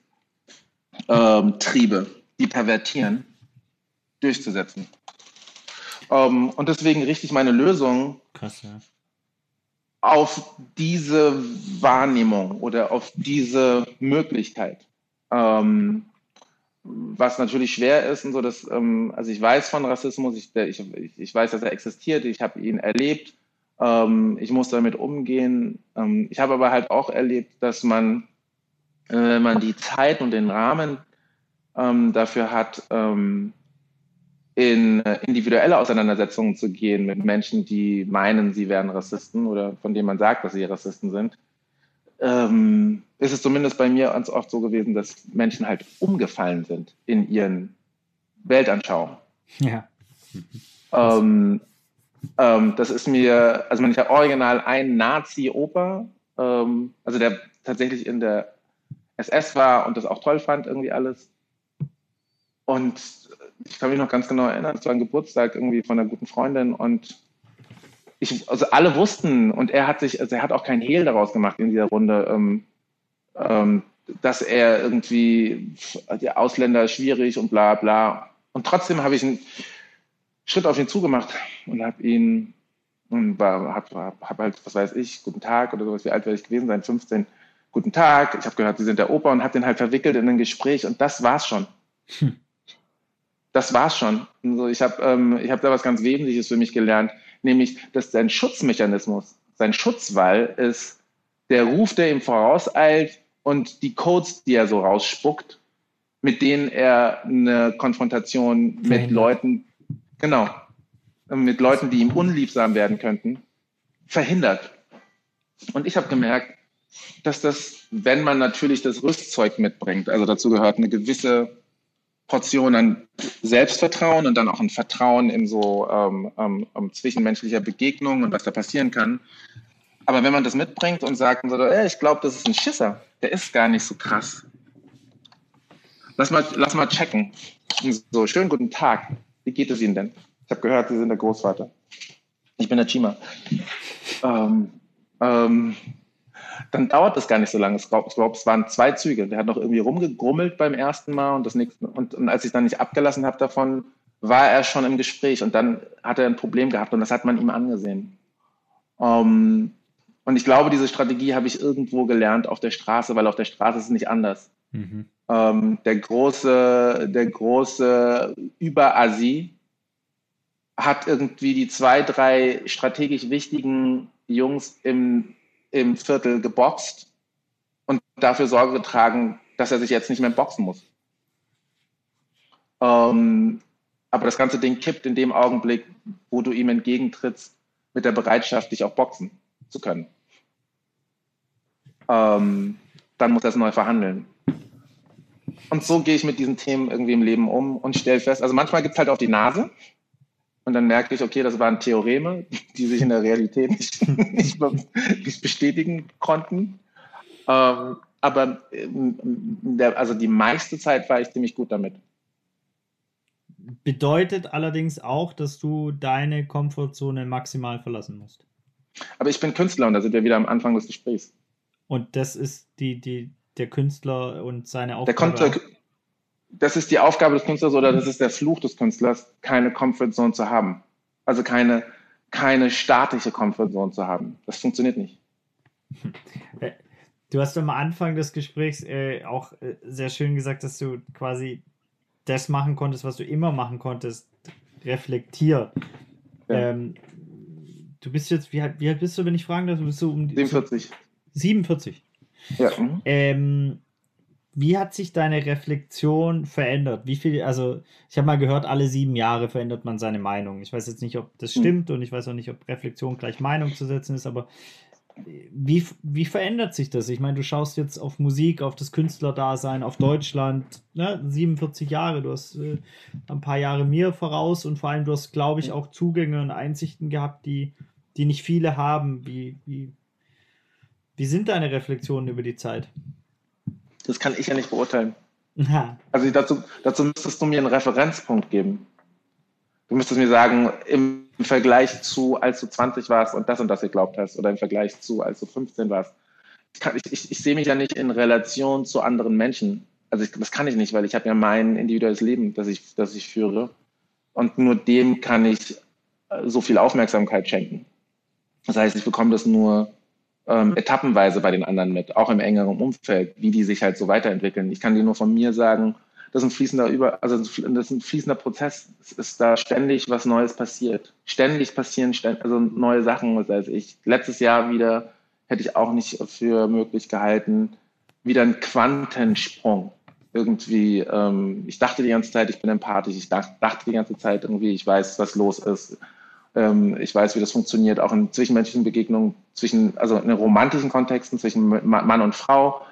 ähm, die pervertieren, durchzusetzen. Ähm, und deswegen richte ich meine Lösung Krass, ja. auf diese Wahrnehmung oder auf diese Möglichkeit. Ähm, was natürlich schwer ist und so, dass, ähm, also ich weiß von Rassismus, ich, ich, ich weiß, dass er existiert, ich habe ihn erlebt, ähm, ich muss damit umgehen. Ähm, ich habe aber halt auch erlebt, dass man, äh, wenn man die Zeit und den Rahmen ähm, dafür hat, ähm, in individuelle Auseinandersetzungen zu gehen mit Menschen, die meinen, sie wären Rassisten oder von denen man sagt, dass sie Rassisten sind, ähm, ist es zumindest bei mir ganz oft so gewesen, dass Menschen halt umgefallen sind in ihren Weltanschauungen. Ja. Ähm, ähm, das ist mir, also ich habe original einen Nazi-Opa, ähm, also der tatsächlich in der S S war und das auch toll fand, irgendwie alles. Und ich kann mich noch ganz genau erinnern, es war ein Geburtstag irgendwie von einer guten Freundin und ich, also alle wussten und er hat sich, also er hat auch kein Hehl daraus gemacht in dieser Runde, ähm, ähm, dass er irgendwie, der Ausländer ist schwierig und bla bla. Und trotzdem habe ich einen Schritt auf ihn zugemacht und habe ihn, habe hab, hab halt, was weiß ich, guten Tag oder sowas, wie alt werde ich gewesen sein, fünfzehn, guten Tag, ich habe gehört, Sie sind der Opa und habe den halt verwickelt in ein Gespräch und das war's schon. Hm. Das war's schon. Also ich habe ähm, ich hab da was ganz Wesentliches für mich gelernt, nämlich, dass sein Schutzmechanismus, sein Schutzwall ist der Ruf, der ihm vorauseilt und die Codes, die er so rausspuckt, mit denen er eine Konfrontation mit Verhindert. Leuten, genau, mit Leuten, die ihm unliebsam werden könnten, verhindert. Und ich habe gemerkt, dass das, wenn man natürlich das Rüstzeug mitbringt, also dazu gehört eine gewisse Portion an Selbstvertrauen und dann auch ein Vertrauen in so ähm, ähm, zwischenmenschlicher Begegnung und was da passieren kann. Aber wenn man das mitbringt und sagt, so, ey, ich glaube, das ist ein Schisser, der ist gar nicht so krass. Lass mal, lass mal checken. So, schönen guten Tag. Wie geht es Ihnen denn? Ich habe gehört, Sie sind der Großvater. Ich bin der Chima. Ähm, ähm, dann dauert das gar nicht so lange. Ich glaube, es waren zwei Züge. Der hat noch irgendwie rumgegrummelt beim ersten Mal und das nächste und, und als ich dann nicht abgelassen habe davon, war er schon im Gespräch und dann hat er ein Problem gehabt und das hat man ihm angesehen. Um, Und ich glaube, diese Strategie habe ich irgendwo gelernt auf der Straße, weil auf der Straße ist es nicht anders. Mhm. Ähm, der große, der große Über-Asi hat irgendwie die zwei, drei strategisch wichtigen Jungs im, im Viertel geboxt und dafür Sorge getragen, dass er sich jetzt nicht mehr boxen muss. Ähm, aber das ganze Ding kippt in dem Augenblick, wo du ihm entgegentrittst, mit der Bereitschaft, dich auch boxen zu können. Ähm, dann muss er es neu verhandeln. Und so gehe ich mit diesen Themen irgendwie im Leben um und stelle fest, also manchmal gibt es halt auf die Nase und dann merke ich, okay, das waren Theoreme, die sich in der Realität nicht, nicht, nicht bestätigen konnten. Ähm, aber der, also die meiste Zeit war ich ziemlich gut damit. Bedeutet allerdings auch, dass du deine Komfortzone maximal verlassen musst. Aber ich bin Künstler und da sind wir wieder am Anfang des Gesprächs. Und das ist die, die, der Künstler und seine Der Aufgabe. Künstler, das ist die Aufgabe des Künstlers oder das ist der Fluch des Künstlers, keine Comfortzone zu haben. Also keine, keine statische Comfortzone zu haben. Das funktioniert nicht. Du hast am Anfang des Gesprächs äh, auch äh, sehr schön gesagt, dass du quasi das machen konntest, was du immer machen konntest, reflektiert. Ja. Ähm, du bist jetzt, wie alt, wie alt bist du, wenn ich fragen darf? Du bist so um die, siebenundvierzig. So siebenundvierzig. Ja. Mhm. Ähm, wie hat sich deine Reflexion verändert? Wie viel, also ich habe mal gehört, alle sieben Jahre verändert man seine Meinung. Ich weiß jetzt nicht, ob das stimmt mhm. und ich weiß auch nicht, ob Reflexion gleich Meinung zu setzen ist, aber wie, wie verändert sich das? Ich meine, du schaust jetzt auf Musik, auf das Künstlerdasein, auf Deutschland, ne? siebenundvierzig Jahre, du hast äh, ein paar Jahre mir voraus und vor allem du hast, glaube ich, auch Zugänge und Einsichten gehabt, die, die nicht viele haben. Wie, wie, wie sind deine Reflexionen über die Zeit? Das kann ich ja nicht beurteilen. Ja. Also dazu, dazu müsstest du mir einen Referenzpunkt geben. Du müsstest mir sagen, im Vergleich zu, als du zwanzig warst und das und das geglaubt hast, oder im Vergleich zu, als du fünfzehn warst. Ich, kann, ich, ich, ich sehe mich ja nicht in Relation zu anderen Menschen. Also ich, das kann ich nicht, weil ich habe ja mein individuelles Leben, das ich, das ich führe. Und nur dem kann ich so viel Aufmerksamkeit schenken. Das heißt, ich bekomme das nur ähm, etappenweise bei den anderen mit, auch im engeren Umfeld, wie die sich halt so weiterentwickeln. Ich kann dir nur von mir sagen, das ist ein fließender Über, also das ist ein fließender Prozess. Es ist da ständig was Neues passiert. Ständig passieren ständ, also neue Sachen. Das heißt, ich letztes Jahr wieder hätte ich auch nicht für möglich gehalten, wieder ein Quantensprung. Irgendwie, ähm, ich dachte die ganze Zeit, ich bin empathisch. Ich dachte, dachte die ganze Zeit irgendwie, ich weiß, was los ist. Ähm, ich weiß, wie das funktioniert, auch in zwischenmenschlichen Begegnungen, zwischen, also in romantischen Kontexten zwischen Mann und Frau.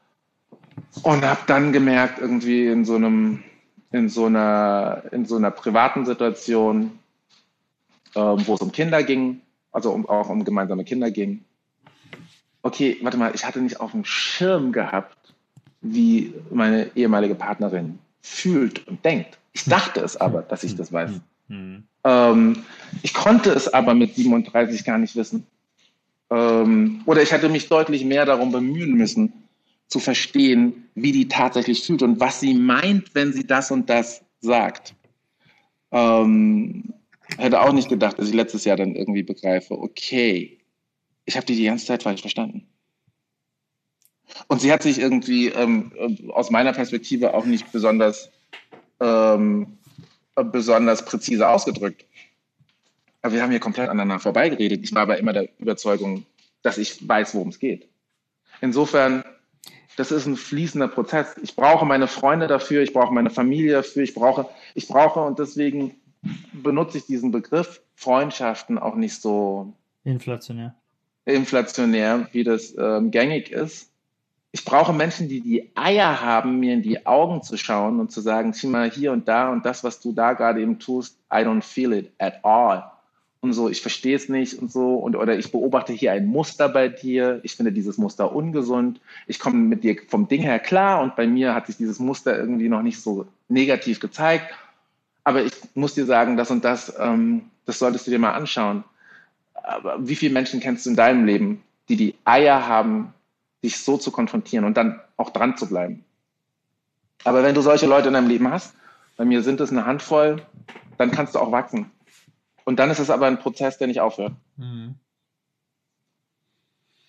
Und habe dann gemerkt, irgendwie in so einem, in so einer, in so einer privaten Situation, ähm, wo es um Kinder ging, also um, auch um gemeinsame Kinder ging. Okay, warte mal, ich hatte nicht auf dem Schirm gehabt, wie meine ehemalige Partnerin fühlt und denkt. Ich dachte es aber, dass ich das weiß. Mhm. Ähm, ich konnte es aber mit siebenunddreißig gar nicht wissen. Ähm, oder ich hätte mich deutlich mehr darum bemühen müssen, zu verstehen, wie die tatsächlich fühlt und was sie meint, wenn sie das und das sagt. Ähm, hätte auch nicht gedacht, dass ich letztes Jahr dann irgendwie begreife, okay, ich habe die die ganze Zeit falsch verstanden. Und sie hat sich irgendwie ähm, aus meiner Perspektive auch nicht besonders, ähm, besonders präzise ausgedrückt. Aber wir haben hier komplett aneinander vorbeigeredet. Ich war aber immer der Überzeugung, dass ich weiß, worum es geht. Insofern, das ist ein fließender Prozess. Ich brauche meine Freunde dafür, ich brauche meine Familie dafür, ich brauche, ich brauche, und deswegen benutze ich diesen Begriff Freundschaften auch nicht so inflationär, inflationär wie das ähm, gängig ist. Ich brauche Menschen, die die Eier haben, mir in die Augen zu schauen und zu sagen, sieh mal hier und da und das, was du da gerade eben tust, I don't feel it at all. Und so, ich verstehe es nicht und so, und, oder ich beobachte hier ein Muster bei dir, ich finde dieses Muster ungesund, ich komme mit dir vom Ding her klar und bei mir hat sich dieses Muster irgendwie noch nicht so negativ gezeigt, aber ich muss dir sagen, das und das, ähm, das solltest du dir mal anschauen. Aber wie viele Menschen kennst du in deinem Leben, die die Eier haben, dich so zu konfrontieren und dann auch dran zu bleiben? Aber wenn du solche Leute in deinem Leben hast, bei mir sind es eine Handvoll, dann kannst du auch wachsen. Und dann ist es aber ein Prozess, der nicht aufhört. Mhm.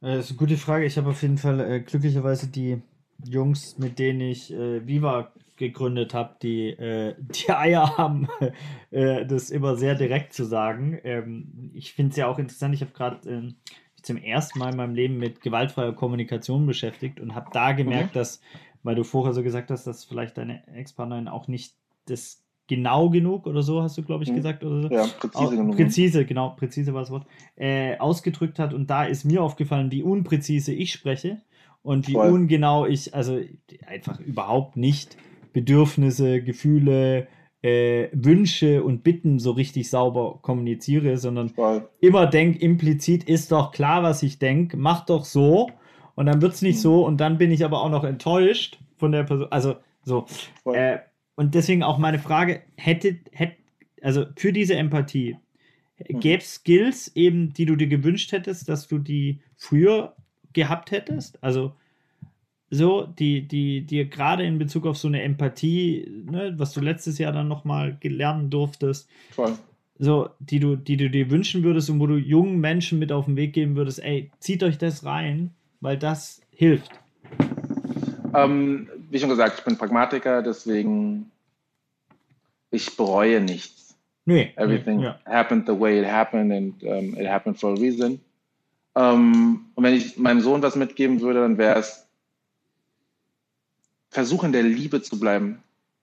Äh, Das ist eine gute Frage. Ich habe auf jeden Fall äh, glücklicherweise die Jungs, mit denen ich äh, Viva gegründet habe, die äh, die Eier haben, äh, das immer sehr direkt zu sagen. Ähm, ich finde es ja auch interessant. Ich habe gerade ähm, mich zum ersten Mal in meinem Leben mit gewaltfreier Kommunikation beschäftigt und habe da Mhm. gemerkt, dass, weil du vorher so gesagt hast, dass vielleicht deine Ex-Partnerin auch nicht das genau genug oder so, hast du, glaube ich, Mhm. gesagt, oder so. Ja, präzise Au- genug. Ne? Präzise, genau, präzise war das Wort äh, ausgedrückt hat. Und da ist mir aufgefallen, wie unpräzise ich spreche und wie Voll. ungenau ich, also einfach überhaupt nicht Bedürfnisse, Gefühle, äh, Wünsche und Bitten so richtig sauber kommuniziere, sondern Voll. immer denk implizit, ist doch klar, was ich denke, mach doch so. Und dann wird es nicht Mhm. so und dann bin ich aber auch noch enttäuscht von der Person. Also so. Voll. Äh, und deswegen auch meine Frage, hätte, hätte, also für diese Empathie, gäbe es Skills eben, die du dir gewünscht hättest, dass du die früher gehabt hättest? Also so, die, die dir gerade in Bezug auf so eine Empathie, ne, was du letztes Jahr dann nochmal lernen durftest, Voll. so, die du, die du dir wünschen würdest und wo du jungen Menschen mit auf den Weg geben würdest, ey, zieht euch das rein, weil das hilft. Ähm, wie schon gesagt, ich bin Pragmatiker, deswegen ich bereue nichts. Nee, Everything nee, ja. happened the way it happened and um, it happened for a reason. Ähm, und wenn ich meinem Sohn was mitgeben würde, dann wäre es, versuchen der Liebe zu bleiben.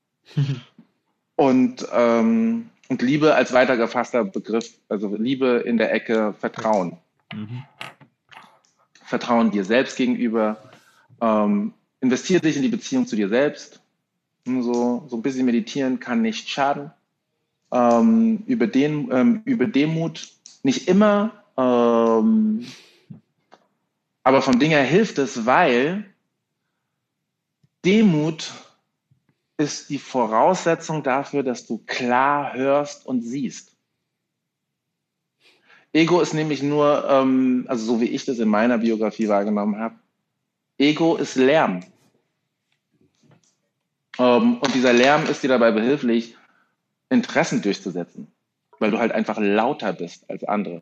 und, ähm, und Liebe als weiter gefasster Begriff, also Liebe in der Ecke Vertrauen. Mhm. Vertrauen dir selbst gegenüber. Ähm, investiere dich in die Beziehung zu dir selbst. So, so ein bisschen meditieren kann nicht schaden. Ähm, über, den, ähm, über Demut nicht immer, ähm, aber vom Ding her hilft es, weil Demut ist die Voraussetzung dafür, dass du klar hörst und siehst. Ego ist nämlich nur, ähm, also so wie ich das in meiner Biografie wahrgenommen habe, Ego ist Lärm. Ähm, und dieser Lärm ist dir dabei behilflich, Interessen durchzusetzen, weil du halt einfach lauter bist als andere.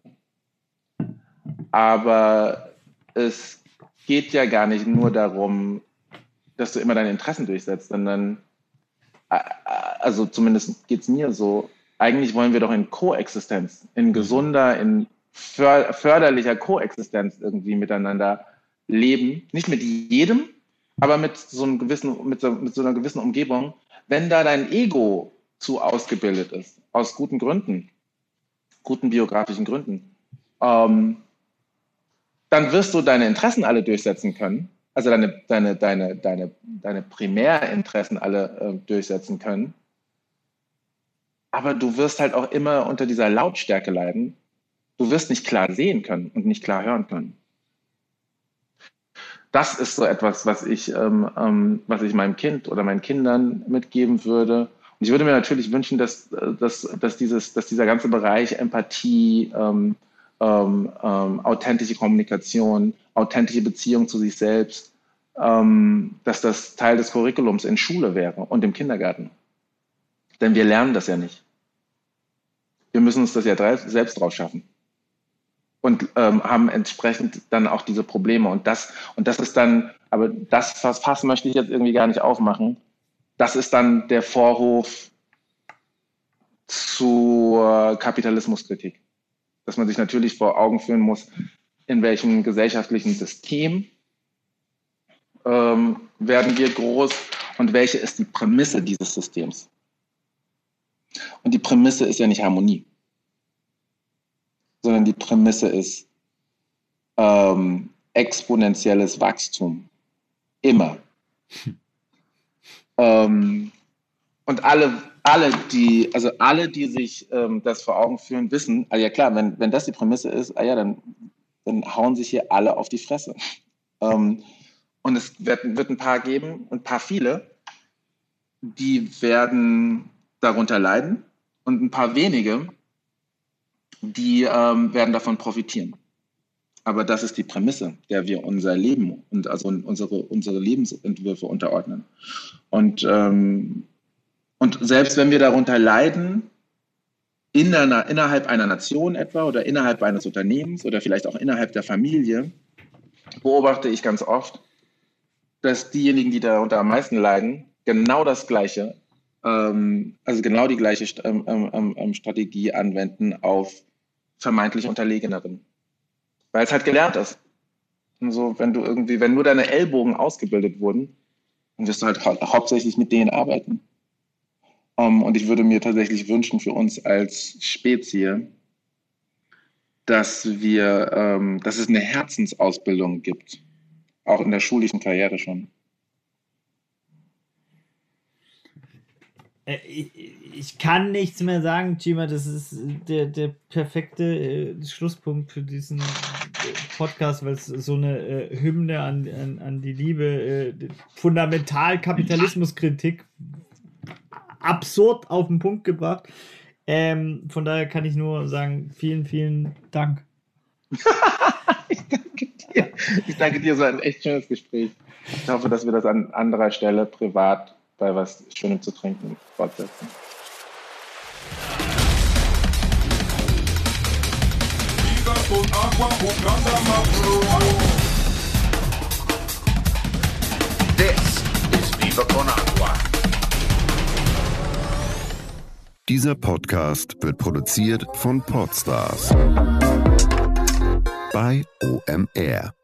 Aber es geht ja gar nicht nur darum, dass du immer deine Interessen durchsetzt, sondern, also zumindest geht es mir so, eigentlich wollen wir doch in Koexistenz, in gesunder, in förderlicher Koexistenz irgendwie miteinander leben. Nicht mit jedem, aber mit so, einem gewissen, mit so, mit so einer gewissen Umgebung. Wenn da dein Ego zu ausgebildet ist, aus guten Gründen, guten biografischen Gründen, ähm, dann wirst du deine Interessen alle durchsetzen können, also deine, deine, deine, deine, deine Primärinteressen alle äh, durchsetzen können. Aber du wirst halt auch immer unter dieser Lautstärke leiden. Du wirst nicht klar sehen können und nicht klar hören können. Das ist so etwas, was ich, ähm, ähm, was ich meinem Kind oder meinen Kindern mitgeben würde. Und ich würde mir natürlich wünschen, dass, dass, dass, dieses, dass dieser ganze Bereich Empathie, ähm, ähm, ähm, authentische Kommunikation, authentische Beziehung zu sich selbst, ähm, dass das Teil des Curriculums in Schule wäre und im Kindergarten. Denn wir lernen das ja nicht. Wir müssen uns das ja selbst drauf schaffen. Und ähm, haben entsprechend dann auch diese Probleme. Und das, und das ist dann, aber das Fass möchte ich jetzt irgendwie gar nicht aufmachen. Das ist dann der Vorhof zur Kapitalismuskritik. Dass man sich natürlich vor Augen führen muss, in welchem gesellschaftlichen System ähm, werden wir groß und welche ist die Prämisse dieses Systems. Und die Prämisse ist ja nicht Harmonie, sondern die Prämisse ist ähm, exponentielles Wachstum. Immer. ähm, und alle, alle, die, also alle, die sich ähm, das vor Augen führen, wissen, ah ja klar, wenn, wenn das die Prämisse ist, ah ja, dann, dann hauen sich hier alle auf die Fresse. Ähm, und es wird, wird ein paar geben, ein paar viele, die werden darunter leiden und ein paar wenige, die ähm, werden davon profitieren. Aber das ist die Prämisse, der wir unser Leben und also unsere, unsere Lebensentwürfe unterordnen. Und, ähm, und selbst wenn wir darunter leiden, in einer, innerhalb einer Nation etwa oder innerhalb eines Unternehmens oder vielleicht auch innerhalb der Familie, beobachte ich ganz oft, dass diejenigen, die darunter am meisten leiden, genau das Gleiche, ähm, also genau die gleiche St- ähm, ähm, ähm, Strategie anwenden auf vermeintlich Unterlegeneren. Weil es halt gelernt ist. Und so, wenn du irgendwie, wenn nur deine Ellbogen ausgebildet wurden, dann wirst du halt hau- hauptsächlich mit denen arbeiten. Um, und ich würde mir tatsächlich wünschen für uns als Spezies, dass wir, ähm, dass es eine Herzensausbildung gibt, auch in der schulischen Karriere schon. Äh, Ich, ich kann nichts mehr sagen, Chima. Das ist der, der perfekte äh, Schlusspunkt für diesen äh, Podcast, weil es so eine äh, Hymne an, an, an die Liebe, äh, die Fundamentalkapitalismuskritik absurd auf den Punkt gebracht. Ähm, von daher kann ich nur sagen, vielen, vielen Dank. Ich danke dir. Ich danke dir, es war ein echt schönes Gespräch. Ich hoffe, dass wir das an anderer Stelle privat bei was Schönem zu trinken fortsetzen. This is Viva Con Agua. Dieser Podcast wird produziert von Podstars bei O M R.